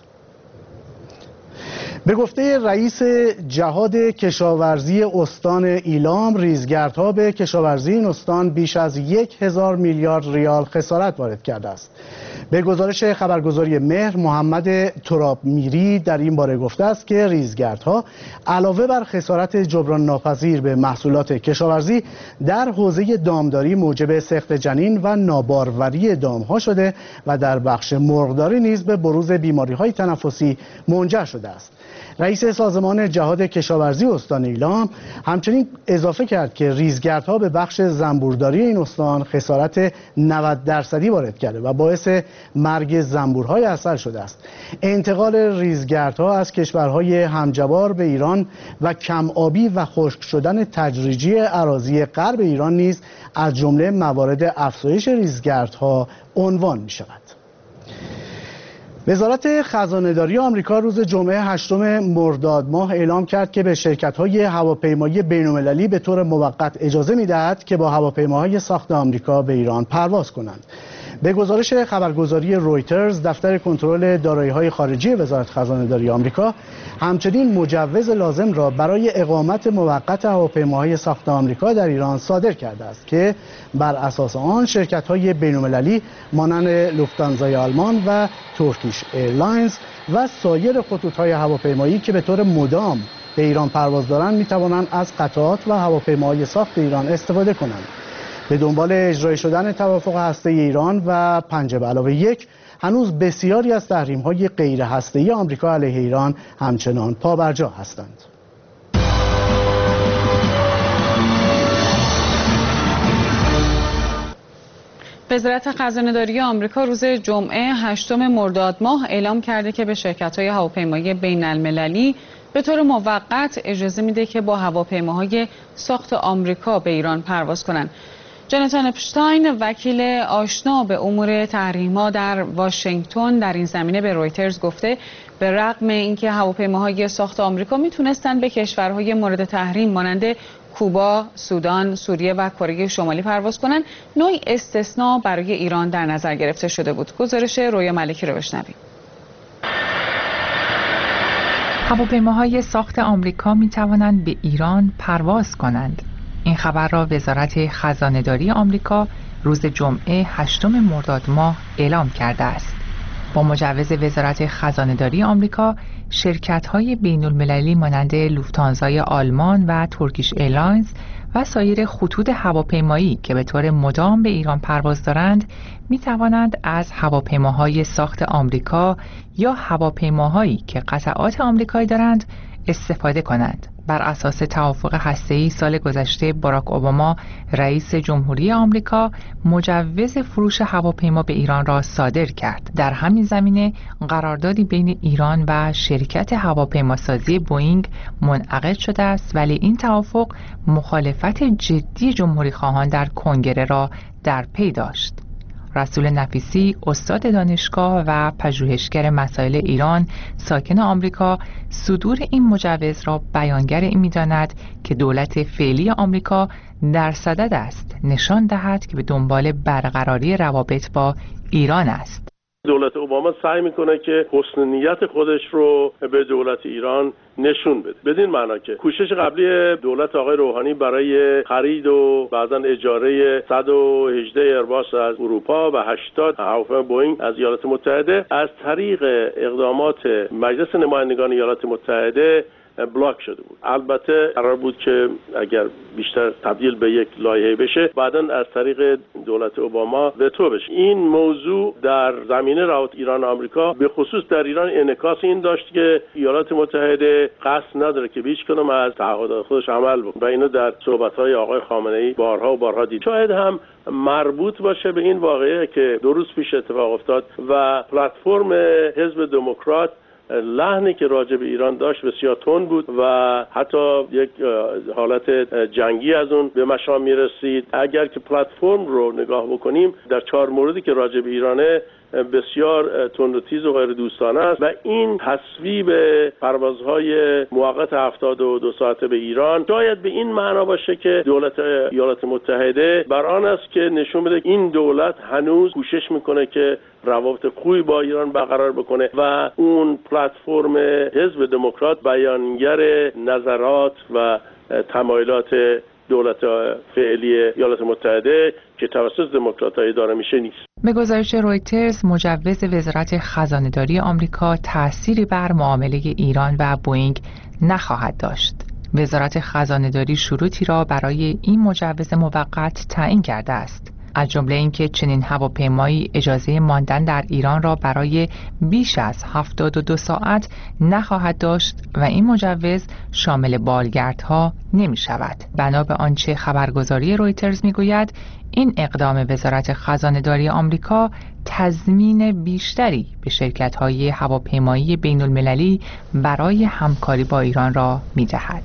به گفته رئیس جهاد کشاورزی استان ایلام، ریزگردها به کشاورزی این استان بیش از 1000 میلیارد ریال خسارت وارد کرده است. به گزارش خبرگزاری مهر، محمد تراب میری در این باره گفته است که ریزگردها علاوه بر خسارت جبران ناپذیر به محصولات کشاورزی در حوزه دامداری موجب سقط جنین و ناباروری دامها شده و در بخش مرغداری نیز به بروز بیماری‌های تنفسی منجر شده است. رئیس سازمان جهاد کشاورزی استان ایلام همچنین اضافه کرد که ریزگردها به بخش زنبورداری این استان خسارت 90% وارد کرده و باعث مرگ زنبورهای عسل شده است. انتقال ریزگردها از کشورهای همجوار به ایران و کم آبی و خشک شدن تدریجی اراضی غرب ایران نیز از جمله موارد افزایش ریزگردها عنوان می شود. وزارت خزانه‌داری آمریکا روز جمعه 8 مرداد ماه اعلام کرد که به شرکت‌های هواپیمایی بین‌المللی به طور موقت اجازه می‌دهد که با هواپیماهای ساخت آمریکا به ایران پرواز کنند. به گزارش خبرگزاری رویترز، دفتر کنترل دارایی‌های خارجی وزارت خزانه‌داری آمریکا همچنین مجوز لازم را برای اقامت موقت هواپیماهای ساخت آمریکا در ایران صادر کرده است که بر اساس آن شرکت‌های بین‌المللی مانند لوفتانزای آلمان و ترکیش ایرلاینز و سایر خطوط‌های هواپیمایی که به طور مدام به ایران پرواز دارند می‌توانند از قطعات و هواپیماهای ساخت ایران استفاده کنند. به دنبال اجرای شدن توافق هسته‌ای ایران و 5+1 هنوز بسیاری از تحریم‌های غیر هسته‌ای آمریکا علیه ایران همچنان پابرجا هستند. وزارت خزانه‌داری آمریکا روز جمعه 8 مرداد ماه اعلام کرده که به شرکت‌های هواپیمایی بین‌المللی به طور موقت اجازه میده که با هواپیماهای ساخت آمریکا به ایران پرواز کنند. جاناتان اپشتاین، وکیل آشنا به امور تحریم‌ها در واشنگتن، در این زمینه به رویترز گفته به رغم اینکه هواپیماهای ساخت آمریکا میتونستند به کشورهای مورد تحریم مانند کوبا، سودان، سوریه و کره شمالی پرواز کنند، نوعی استثناء برای ایران در نظر گرفته شده بود. گزارش رویا ملکی رو بشنوید. هواپیماهای ساخت آمریکا می توانند به ایران پرواز کنند. این خبر را وزارت خزانه‌داری آمریکا روز جمعه 8 مرداد ماه اعلام کرده است. با مجوز وزارت خزانه‌داری آمریکا، شرکت‌های بین‌المللی مانند لوفتانزای آلمان و ترکیش ایرلاینز و سایر خطوط هواپیمایی که به طور مدام به ایران پرواز دارند، می‌توانند از هواپیماهای ساخت آمریکا یا هواپیماهایی که قطعات آمریکایی دارند استفاده کنند. بر اساس توافق هسته‌ای سال گذشته باراک اوباما رئیس جمهوری آمریکا مجوز فروش هواپیما به ایران را صادر کرد. در همین زمینه قراردادی بین ایران و شرکت هواپیماسازی بوئینگ منعقد شده است، ولی این توافق مخالفت جدی جمهوری خواهان در کنگره را در پی داشت. رسول نفیسی، استاد دانشگاه و پژوهشگر مسائل ایران ساکن آمریکا، صدور این مجوز را بیانگر این می‌داند که دولت فعلی آمریکا در صدد است نشان دهد که به دنبال برقراری روابط با ایران است. دولت اوباما سعی میکنه که حسن نیت خودش رو به دولت ایران نشون بده. بدین معنا که کوشش قبلی دولت آقای روحانی برای خرید و بعضا اجاره 118 ایرباس از اروپا و 80 هواپیما بوئینگ از ایالات متحده از طریق اقدامات مجلس نمایندگان ایالات متحده بلاک شده بود. البته قرار بود که اگر بیشتر تبدیل به یک لایحه بشه بعداً از طریق دولت اوباما وتو بشه. این موضوع در زمینه روابط ایران و آمریکا به خصوص در ایران انعکاس این داشت که ایالات متحده قصد نداره که هیچ کدوم از تعهدات خودش عمل بکنه و اینو در صحبت‌های آقای خامنه‌ای بارها و بارها دید. شاید هم مربوط باشه به این واقعه که 2 روز پیش اتفاق افتاد و پلتفرم حزب دموکرات لحنی که راجع به ایران داشت بسیار تند بود و حتی یک حالت جنگی از اون به مشام میرسید. اگر که پلتفرم رو نگاه بکنیم در 4 موردی که راجع به ایرانه بسیار تند و تیز و غیر دوستانه است و این تصویب پروازهای موقت 72 ساعته به ایران شاید به این معنا باشه که دولت ایالات متحده بر آن است که نشون بده این دولت هنوز کوشش میکنه که روابط خوبی با ایران برقرار بکنه و اون پلتفرم حزب دموکرات بیانگر نظرات و تمایلات دولت فعلی ایالات متحده که توسط دموکرات‌ها اداره میشه نیست. به گزارش رویترز، مجوز وزارت خزانه‌داری آمریکا تأثیری بر معامله ایران و بوئینگ نخواهد داشت. وزارت خزانه‌داری شروطی را برای این مجوز موقت تعیین کرده است. از جمله اینکه چنین هواپیمایی اجازه ماندن در ایران را برای بیش از 72 ساعت نخواهد داشت و این مجوز شامل بالگردها نمی شود. بنا به آنچه خبرگزاری رویترز می گوید، این اقدام وزارت خزانه‌داری آمریکا تضمین بیشتری به شرکت‌های هواپیمایی بین‌المللی برای همکاری با ایران را می دهد.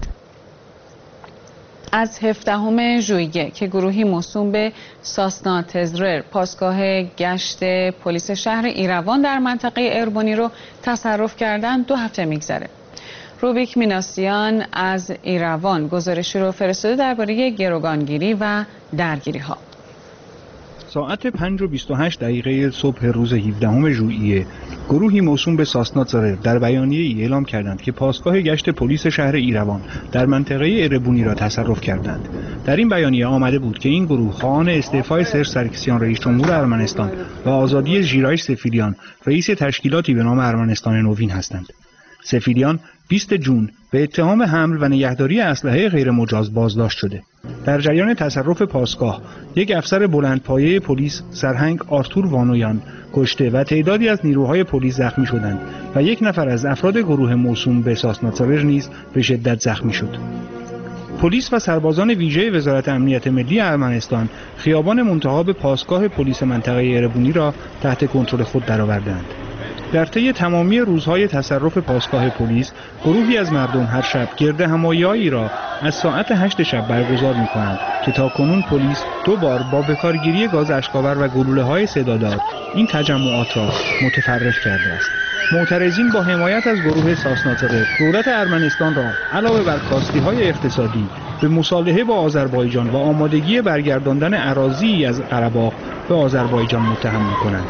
از 17 ژوئیه که گروهی موسوم به ساسنا تزرر پاسگاه گشت پلیس شهر ایروان در منطقه اربونی رو تصرف کردن 2 هفته میگذره. روبیک میناسیان از ایروان گزارشی رو فرستاده درباره گروگانگیری و درگیری ها. ساعت 5:28 صبح روز 17 ژوئیه گروهی موسوم به ساسنا تزرر در بیانیه‌ای اعلام کردند که پاسگاه گشت پلیس شهر ایروان در منطقه اربونی را تصرف کردند. در این بیانیه آمده بود که این گروه خواهان استعفای سرژ سرکسیان رئیس جمهور ارمنستان و آزادی ژیرایش سفیدیان رئیس تشکیلاتی به نام ارمنستان نوین هستند. سفیدیان 20 جون به اتهام حمل و نگهداری اسلحه غیر مجاز بازداشت شده. در جریان تصرف پاسگاه، یک افسر بلندپایه پلیس سرهنگ آرتور وانویان کشته و تعدادی از نیروهای پلیس زخمی شدند و 1 نفر از افراد گروه موسوم به ساسنا تزرر نیز به شدت زخمی شد. پلیس و سربازان ویژه وزارت امنیت ملی ارمنستان خیابان منتهی به پاسگاه پلیس منطقه اربونی را تحت کنترل خود درآوردند. در طی تمامی روزهای تصرف پاسگاه پلیس، گروهی از مردم هر شب گرد همایی‌هایی را از ساعت 8 شب برگزار می‌کنند که تاکنون پلیس 2 بار با بکارگیری گاز اشک‌آور و گلوله‌های صدادار این تجمعات را متفرق کرده است. معترضین با حمایت از گروه ساسناتقر دولت ارمنستان را علاوه بر کاستی‌های اقتصادی به مصالحه با آذربایجان و آمادگی برگرداندن اراضی از قره‌باغ به آذربایجان متهم می‌کنند.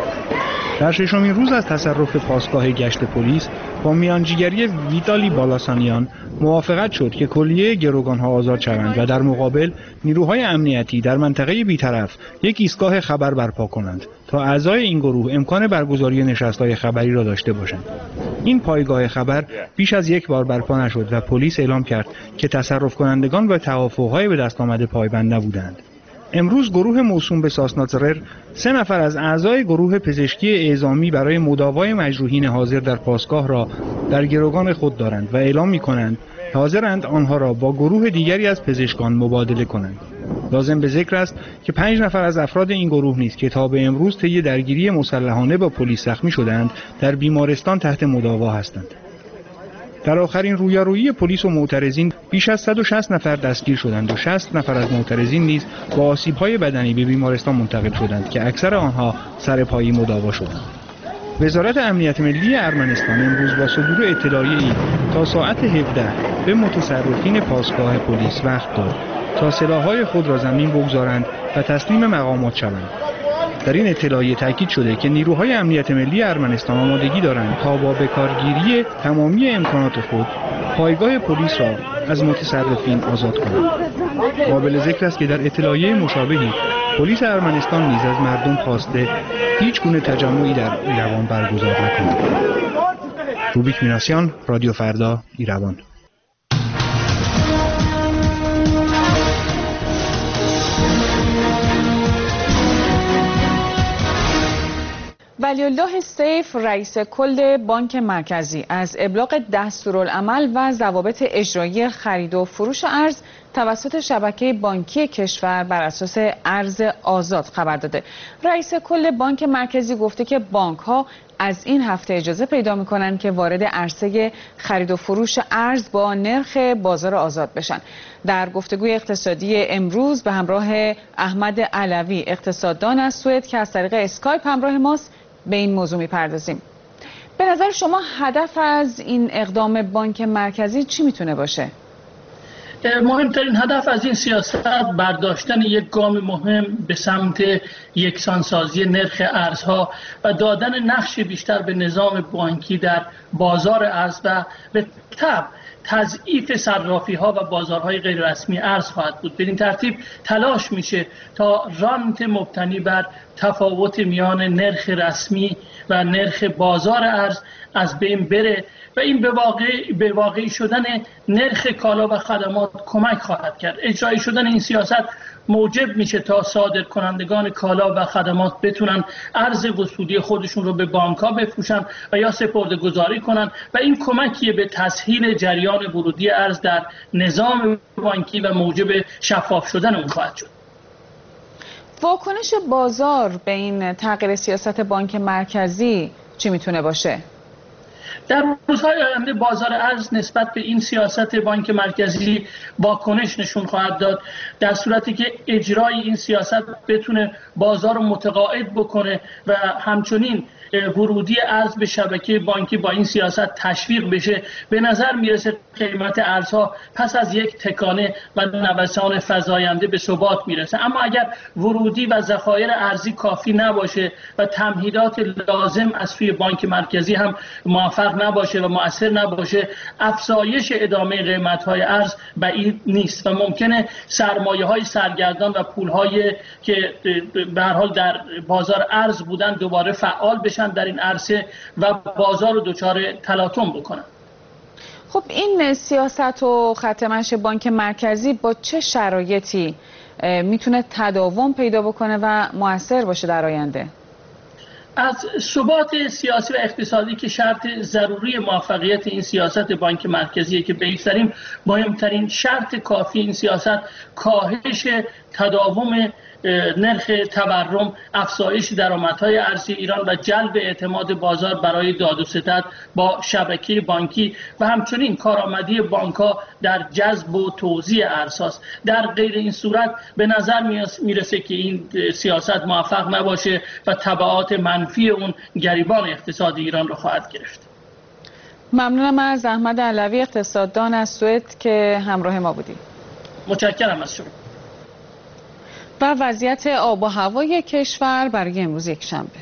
در 6مین روز از تصرف پاسگاه گشت پلیس با میانجیگری ویتالی بالاسانیان موافقت شد که کلیه گروگان‌ها آزاد شوند و در مقابل نیروهای امنیتی در منطقه بی‌طرف یک ایستگاه خبر برپا کنند تا اعضای این گروه امکان برگزاری نشست‌های خبری را داشته باشند. این پایگاه خبر بیش از 1 بار برپا نشد و پلیس اعلام کرد که تصرف کنندگان به توافق‌های به دست آمده پایبند نبودند. امروز گروه موسوم به ساسناتقر 3 نفر از اعضای گروه پزشکی اعزامی برای مداوای مجروحین حاضر در پاسگاه را در گروگان خود دارند و اعلام می‌کنند حاضرند آنها را با گروه دیگری از پزشکان مبادله کنند. لازم به ذکر است که 5 نفر از افراد این گروه نیز که تا به امروز طی درگیری مسلحانه با پلیس زخمی شدند در بیمارستان تحت مداوا هستند. در آخرین رویارویی پلیس و معترضین بیش از 160 نفر دستگیر شدند و 60 نفر از معترضین نیز با آسیب‌های بدنی به بیمارستان منتقل شدند که اکثر آنها سرپایی مداوا شدند. وزارت امنیت ملی ارمنستان امروز با صدور اطلاعیه‌ای تا ساعت 17 به متصرفین پاسگاه پلیس وقت داد تا سلاح‌های خود را زمین بگذارند و تسلیم مقامات شوند. در این اطلاعیه تاکید شده که نیروهای امنیت ملی ارمنستان آمادگی دارند تا با بکارگیری تمامی امکانات خود پایگاه پلیس را از متصرفین آزاد کنند. قابل ذکر است که در اطلاعیه مشابهی پلیس ارمنستان نیز از مردم خواسته هیچ گونه تجمعی در ایروان برگزار نکنند. روبیک میناسیان، رادیو فردا، ایروان. ولی‌الله سیف رئیس کل بانک مرکزی از ابلاغ دستورالعمل و ضوابط اجرایی خرید و فروش ارز توسط شبکه بانکی کشور بر اساس ارز آزاد خبر داده. رئیس کل بانک مرکزی گفته که بانک‌ها از این هفته اجازه پیدا می‌کنند که وارد عرصه خرید و فروش ارز با نرخ بازار آزاد بشن. در گفتگوی اقتصادی امروز به همراه احمد علوی اقتصاددان از سوئد که از طریق اسکایپ همراه ماست به این موضوع می‌پردازیم. به نظر شما هدف از این اقدام بانک مرکزی چی میتونه باشه؟ مهمترین هدف از این سیاست برداشتن یک گام مهم به سمت یکسانسازی نرخ ارزها و دادن نقش بیشتر به نظام بانکی در بازار ارز و به تبع تضعیف صرافی ها و بازارهای غیر رسمی ارز خواهد بود. بدین ترتیب تلاش میشه تا رانت مبتنی بر تفاوت میان نرخ رسمی و نرخ بازار ارز از بین بره و این به واقعی شدن نرخ کالا و خدمات کمک خواهد کرد. اجرایی شدن این سیاست موجب میشه تا صادر کنندگان کالا و خدمات بتونن ارز وصولی خودشون رو به بانک‌ها بفروشن و یا سپرده‌گذاری کنن و این کمکیه به تسهیل جریان ورودی ارز در نظام بانکی و موجب شفاف شدن اون خواهد شد. واکنش بازار به این تغییر سیاست بانک مرکزی چی میتونه باشه؟ در روزهای آینده بازار ارز نسبت به این سیاست بانک مرکزی واکنش نشون خواهد داد در صورتی که اجرای این سیاست بتونه بازار رو متقاعد بکنه و همچنین ورودی ارز به شبکه بانکی با این سیاست تشویق بشه. به نظر میرسه قیمت ارزها پس از یک تکانه و نوسان فزاینده به ثبات میرسه. اما اگر ورودی و ذخایر ارزی کافی نباشه و تمهیدات لازم از سوی بانک مرکزی هم موفق نباشه و مؤثر نباشه، افزایش ادامه قیمت‌های ارز بعید نیست و ممکنه سرمایه‌های سرگردان و پول‌هایی که به هر حال در بازار ارز بودن دوباره فعال بشن در این عرصه و بازار رو دچار تلاطم بکنن. خب این سیاست و خط مشی بانک مرکزی با چه شرایطی میتونه تداوم پیدا بکنه و مؤثر باشه در آینده؟ از ثبات سیاسی و اقتصادی که شرط ضروری موفقیت این سیاست بانک مرکزی که بگذاریم، مهمترین شرط کافی این سیاست کاهش تداوم نرخ تورم، افزایش درآمدهای ارزی ایران و جلب اعتماد بازار برای داد و ستد با شبکه بانکی و همچنین کارآمدی بانک‌ها در جذب و توزیع ارزهاست. در غیر این صورت به نظر میرسه که این سیاست موفق نباشه و تبعات منفی اون گریبان اقتصاد ایران رو خواهد گرفت. ممنونم از احمد علوی اقتصاددان از سوئد که همراه ما بودید. متشکرم از شما. و وضعیت آب و هوای کشور برای امروز یکشنبه.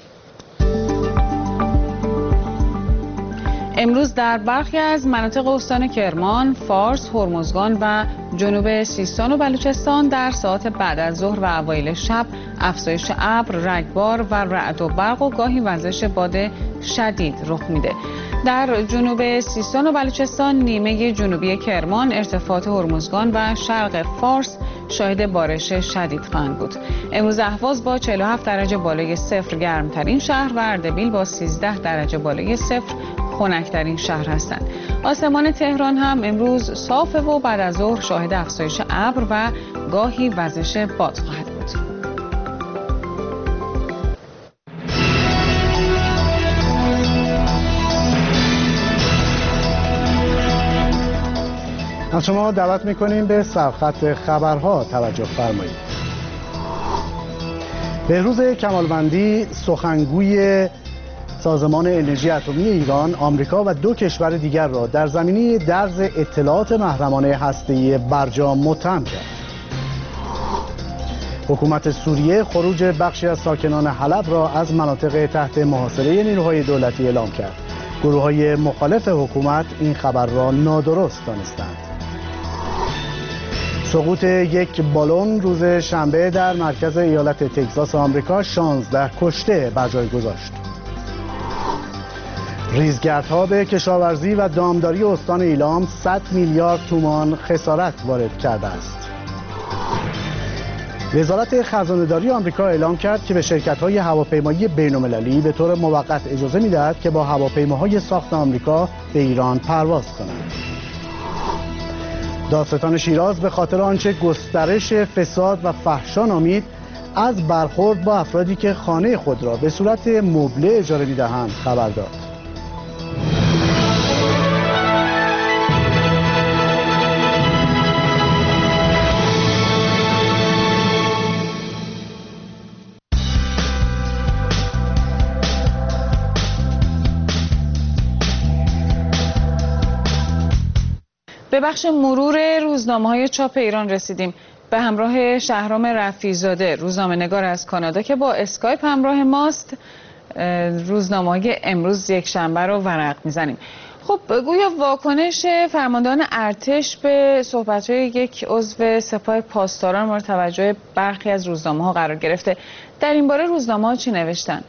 امروز در برخی از مناطق استان کرمان، فارس، هرمزگان و جنوب سیستان و بلوچستان در ساعات بعد از ظهر و اوایل شب افزایش ابر، رگبار و رعد و برق و گاهی وزش باد شدید رخ میده. در جنوب سیستان و بلوچستان، نیمه جنوبی کرمان، ارتفاعات هرمزگان و شرق فارس شاهد بارش شدید خواهند بود. امروز اهواز با 47 درجه بالای صفر گرمترین شهر و اردبیل با 13 درجه بالای صفر خنک‌ترین شهر هستند. آسمان تهران هم امروز صافه و بعد از ظهر شاهد افزایش ابر و گاهی وزش باد خواهد بود. از شما دعوت میکنیم به سرخط خبرها توجه فرمایید. بهروز کمالوندی، سخنگوی سازمان انرژی اتمی ایران، آمریکا و 2 کشور دیگر را در زمینه درز اطلاعات محرمانه هسته‌ای برجام متهم کرد. حکومت سوریه خروج بخشی از ساکنان حلب را از مناطق تحت محاصره نیروهای دولتی اعلام کرد. گروه‌های مخالف حکومت این خبر را نادرست دانستند. سقوط یک بالون روز شنبه در مرکز ایالت تگزاس آمریکا 16 کشته بر جای گذاشت. ریزگردها به کشاورزی و دامداری استان ایلام 100 میلیارد تومان خسارت وارد کرده است. وزارت خزانه‌داری آمریکا اعلام کرد که به شرکت‌های هواپیمایی بین‌المللی به طور موقت اجازه می‌دهد که با هواپیماهای ساخت آمریکا به ایران پرواز کنند. دادستان شیراز به خاطر آنچه گسترش فساد و فحشا نامید، از برخورد با افرادی که خانه خود را به صورت مبله اجاره می‌دهند خبر داد. به بخش مرور روزنامه‌های چاپ ایران رسیدیم. به همراه شهرام رفیع‌زاده، روزنامه‌نگار از کانادا که با اسکایپ همراه ماست، روزنامه‌های امروز یکشنبه رو ورق می‌زنیم. خب گویا واکنش فرماندهان ارتش به صحبت‌های یک عضو سپاه پاسداران مورد توجه برخی از روزنامه‌ها قرار گرفته. در این باره روزنامه‌ها چی نوشتن؟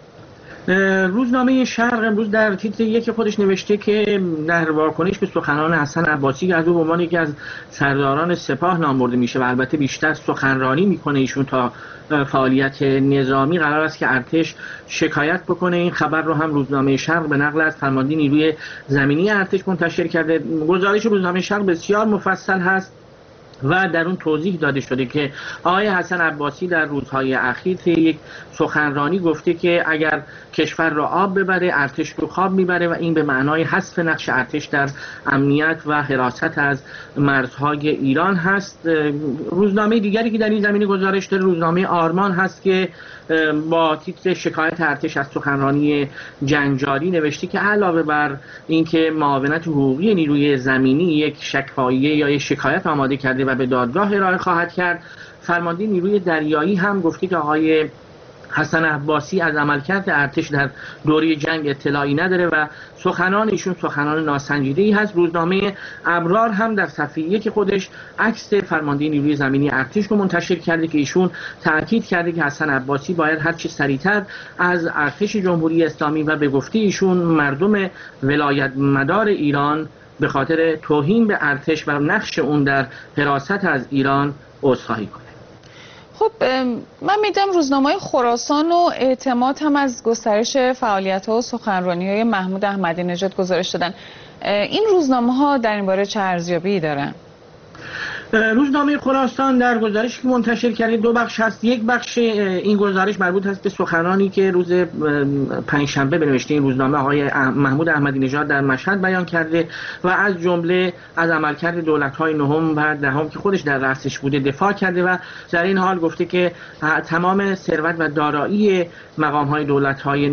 روزنامه شرق امروز در تیتر یک خودش نوشته که در واکنش به سخنان حسن عباسی که از او به عنوان یکی از سرداران سپاه نام برده میشه و البته بیشتر سخنرانی میکنه ایشون تا فعالیت نظامی، قرار است که ارتش شکایت بکنه. این خبر رو هم روزنامه شرق به نقل از فرمانده نیروی زمینی ارتش منتشر کرده. گزارش روزنامه شرق بسیار مفصل هست و در اون توضیح داده شده که آقای حسن عباسی در روزهای اخیر یک سخنرانی گفته که اگر کشور را آب ببره ارتش رو خواب میبره و این به معنای حذف نقش ارتش در امنیت و حراست از مرزهای ایران هست. روزنامه دیگری که در این زمینه گزارش داره روزنامه آرمان هست که با تیتر شکایت ارتش از سخنرانی جنجالی نوشته که علاوه بر اینکه معاونت حقوقی نیروی زمینی یک شکایه یا یک شکایت آماده کرده و به دادگاه ارائه خواهد کرد، فرمانده نیروی دریایی هم گفته که آقای حسن عباسی از عملکرد ارتش در دوره جنگ اطلاعی نداره و سخنان ایشون سخنان ناسنجیده‌ای هست. روزنامه ابرار هم در صفحه یک خودش عکس فرمانده نیروی زمینی ارتش رو منتشر کرده که ایشون تاکید کرده که حسن عباسی باید هر چه سریعتر از ارتش جمهوری اسلامی و به گفته ایشون مردم ولایت مدار ایران به خاطر توهین به ارتش و نقش اون در حراست از ایران عذرخواهی کنه. خب من میدم روزنامه‌های خراسان و اعتماد هم از گسترش فعالیت‌ها و سخنرانی‌های محمود احمدی نژاد گزارش دادن. این روزنامه‌ها در این باره چه ارزیابی دارن؟ روزنامه خراسان در گزارشی که منتشر کرده دو بخش هست. یک بخش این گزارش مربوط هست به سخنرانی که روز پنجشنبه به نوشته این روزنامه آقای محمود احمدی نژاد در مشهد بیان کرده و از جمله از عملکرد دولت‌های نهم و دهم که خودش در رأسش بوده دفاع کرده و در این حال گفته که تمام ثروت و دارایی مقام‌های دولت‌های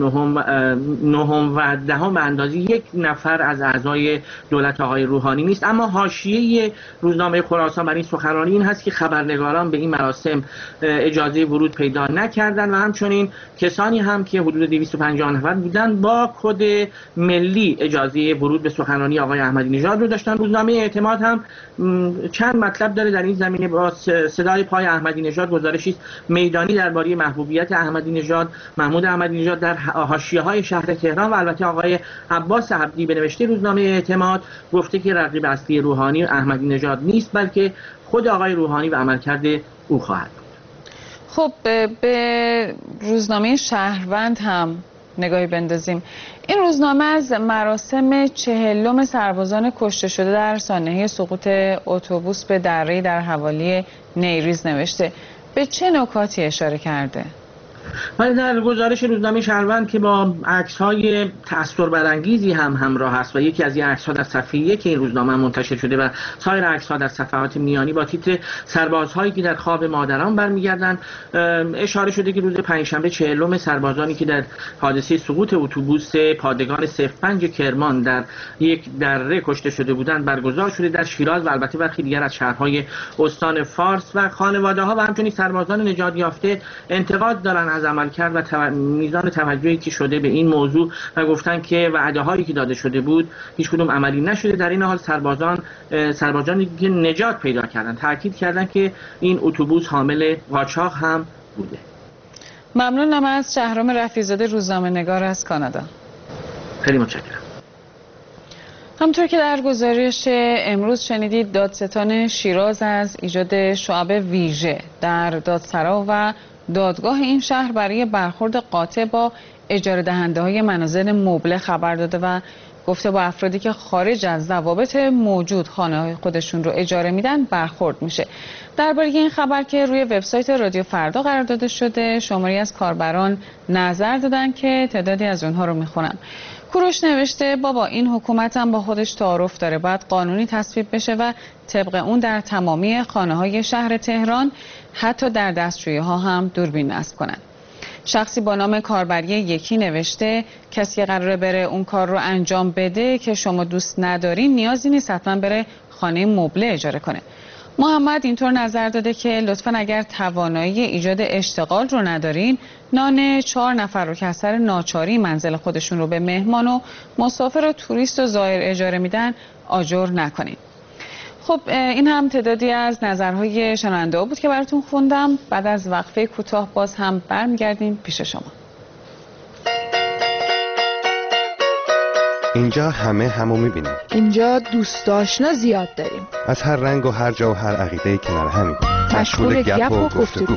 نهم و دهم به اندازه یک نفر از اعضای دولت آقای روحانی نیست. اما حاشیه روزنامه خراسان برای این سخنرانی این هست که خبرنگاران به این مراسم اجازه ورود پیدا نکردند و همچنین کسانی هم که حدود 250 نفر بودند با کد ملی اجازه ورود به سخنرانی آقای احمدی نژاد رو داشتن. روزنامه اعتماد هم چند مطلب داره در این زمینه. با صدای پای احمدی نژاد گزارشی میدانی درباره محبوبیت احمدی نژاد، محمود احمدی نژاد در حاشیه‌های شهر تهران و البته آقای عباس عبدی به نوشته روزنامه اعتماد گفته که رقیب اصلی روحانی احمدی نژاد نیست بلکه خود آقای روحانی و عملکرد او خواهد بود. خب به روزنامه شهروند هم نگاهی بندازیم. این روزنامه از مراسم 40 سربازان کشته شده در سانحه سقوط اتوبوس به دره‌ای در حوالی نیریز نوشته. به چه نکاتی اشاره کرده؟ ولی در گزارش روزنامه شهروند که با عکس‌های تأثیربرانگیزی هم همراه است و یکی از این عکس‌ها در صفحه 1 این روزنامه منتشر شده و سایر عکس‌ها در صفحات میانی با تیتر سربازهایی که در خواب مادران برمیگردند اشاره شده که روز پنجشنبه 40 سربازانی که در حادثه سقوط اتوبوس پادگان 05 کرمان در یک دره کشته شده بودند برگزار شده در شیراز و البته برخی دیگر از شهرهای استان فارس و خانواده‌ها و همچنین سربازان نجات یافته انتقاد دارند از عملکرد و میزان توجهی که شده به این موضوع و گفتن که وعده‌هایی که داده شده بود هیچ کدوم عملی نشده. در این حال سربازانی که نجات پیدا کردن تاکید کردن که این اتوبوس حامل قاچاق هم بوده. ممنونم از شهرام رفیع‌زاده روزنامه‌نگار از کانادا. خیلی متشکرم. همطور که در گزارش امروز شنیدید دادستان شیراز از ایجاد شعب ویژه در دادسرا و دادگاه این شهر برای برخورد قاطع با اجاره دهنده های منازل مبله خبر داده و گفته با افرادی که خارج از ضوابط موجود خانه های خودشون رو اجاره میدن برخورد میشه. درباره این خبر که روی وبسایت رادیو فردا قرار داده شده شماری از کاربران نظر دادن که تعدادی از اونها رو میخونم. کوروش نوشته بابا این حکومت هم با خودش تعارف داره، باید قانونی تصویب بشه و طبق اون در تمامی خانه های شهر تهران حتی در دستشویی ها هم دوربین نصب کنن. شخصی با نام کاربری یکی نوشته کسی قراره بره اون کار رو انجام بده که شما دوست ندارین نیازی نیست حتما بره خانه مبله اجاره کنه. محمد اینطور نظر داده که لطفا اگر توانایی ایجاد اشتغال رو ندارین نان 4 نفر رو که از سر ناچاری منزل خودشون رو به مهمان و مسافر و توریست و زائر اجاره میدن آجر نکنین. خب این هم تعدادی از نظرهای شنونده بود که براتون خوندم. بعد از وقفه کوتاه باز هم برمیگردیم پیش شما. اینجا همو میبینیم. اینجا دوست آشنا زیاد داریم. از هر رنگ و هر جا و هر عقیده‌ای کنار همیم. مشغول گپ و گفتگو.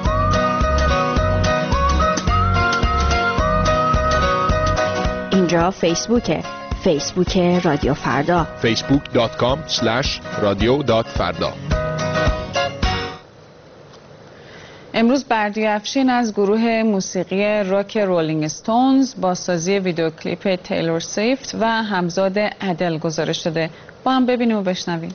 اینجا فیسبوک رادیو فردا. facebook.com/radio.farda. امروز بردی افشین از گروه موسیقی راک رولینگ استونز با سازی ویدیو کلیپ تیلور سویفت و همزاد ادل گزارش داده. با هم ببینیم و بشنویم.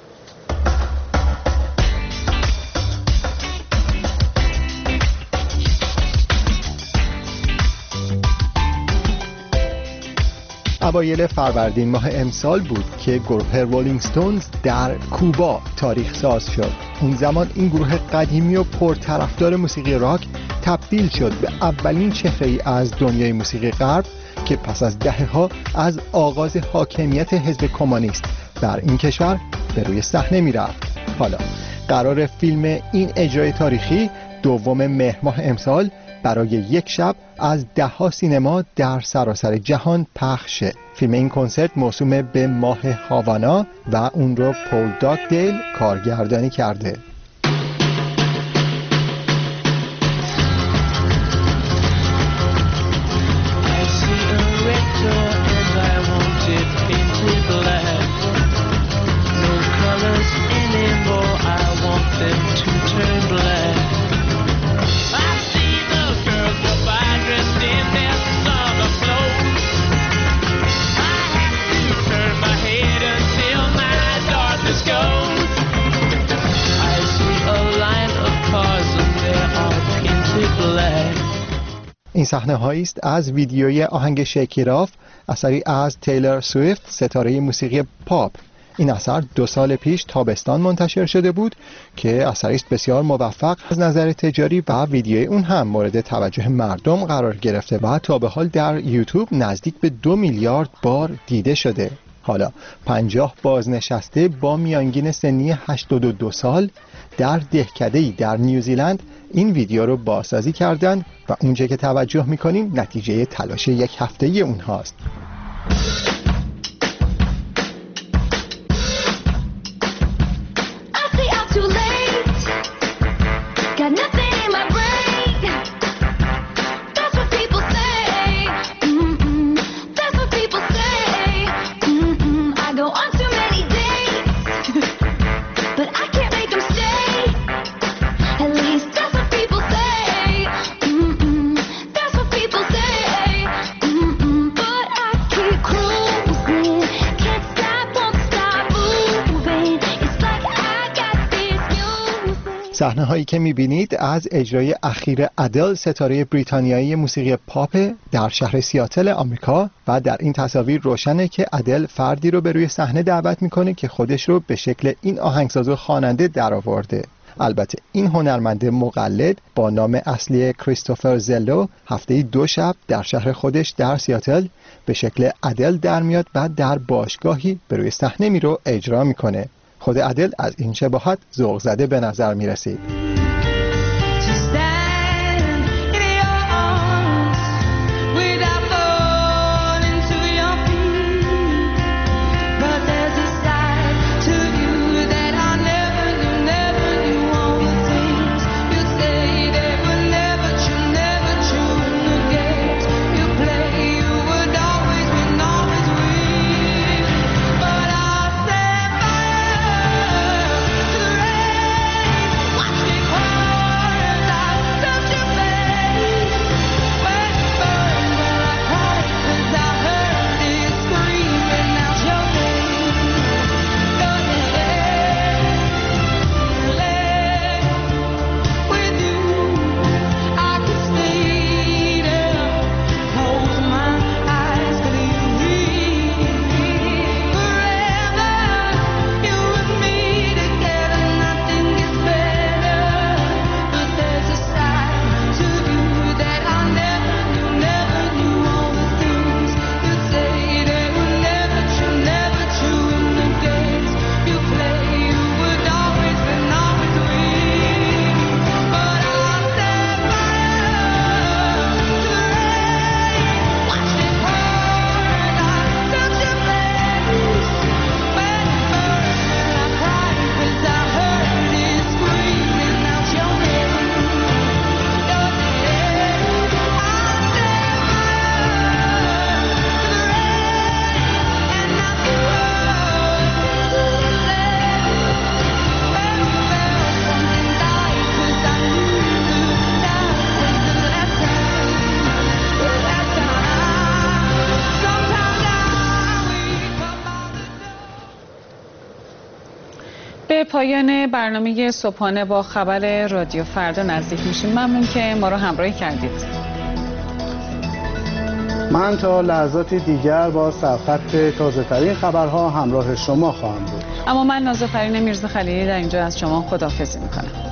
اوایل فروردین ماه امسال بود که گروه رولینگ ستونز در کوبا تاریخ ساز شد. اون زمان این گروه قدیمی و پرطرفدار موسیقی راک تبدیل شد به اولین چهره‌ای از دنیای موسیقی غرب که پس از دهه‌ها از آغاز حاکمیت حزب کمونیست در این کشور به روی صحنه می‌رفت. حالا قرار فیلم این اجرای تاریخی 2 مهر ماه امسال برای یک شب از 10 سینما در سراسر جهان پخشه. فیلم این کنسرت موسوم به ماه هاوانا و اون رو پول داگدیل کارگردانی کرده. این صحنه هایی است از ویدیوی آهنگ شیکیراف اثری از تیلر سویفت ستاره موسیقی پاپ. این اثر 2 سال پیش تابستان منتشر شده بود که اثری است بسیار موفق از نظر تجاری و ویدیوی اون هم مورد توجه مردم قرار گرفته و تا به حال در یوتیوب نزدیک به 2 میلیارد بار دیده شده. حالا 50 بازنشسته با میانگین سنی 82 سال در دهکده‌ای در نیوزیلند این ویدیو رو بازسازی کردند و اونجا که توجه می‌کنیم نتیجه تلاش 1 هفته‌ای اونهاست. صحنه هایی که میبینید از اجرای اخیر ادل ستاره بریتانیایی موسیقی پاپ در شهر سیاتل آمریکا و در این تصاویر روشنه که ادل فردی رو به روی صحنه دعوت میکنه که خودش رو به شکل این آهنگساز و خواننده درآورده. البته این هنرمند مقلد با نام اصلی کریستوفر زلو هفته 2 شب در شهر خودش در سیاتل به شکل ادل در میاد و در باشگاهی به روی صحنه میرو اجرا میکنه. خود ادل از این شباهت ذوق زده به نظر می رسید. به پایان برنامه صبحانه با خبر رادیو فردا نزدیک میشیم. ممنون که ما رو همراهی کردید. من تا لحظات دیگر با سرخط تازه ترین خبرها همراه شما خواهم بود. اما من نازافرین میرزا خلیلی در اینجا از شما خداحافظی میکنم.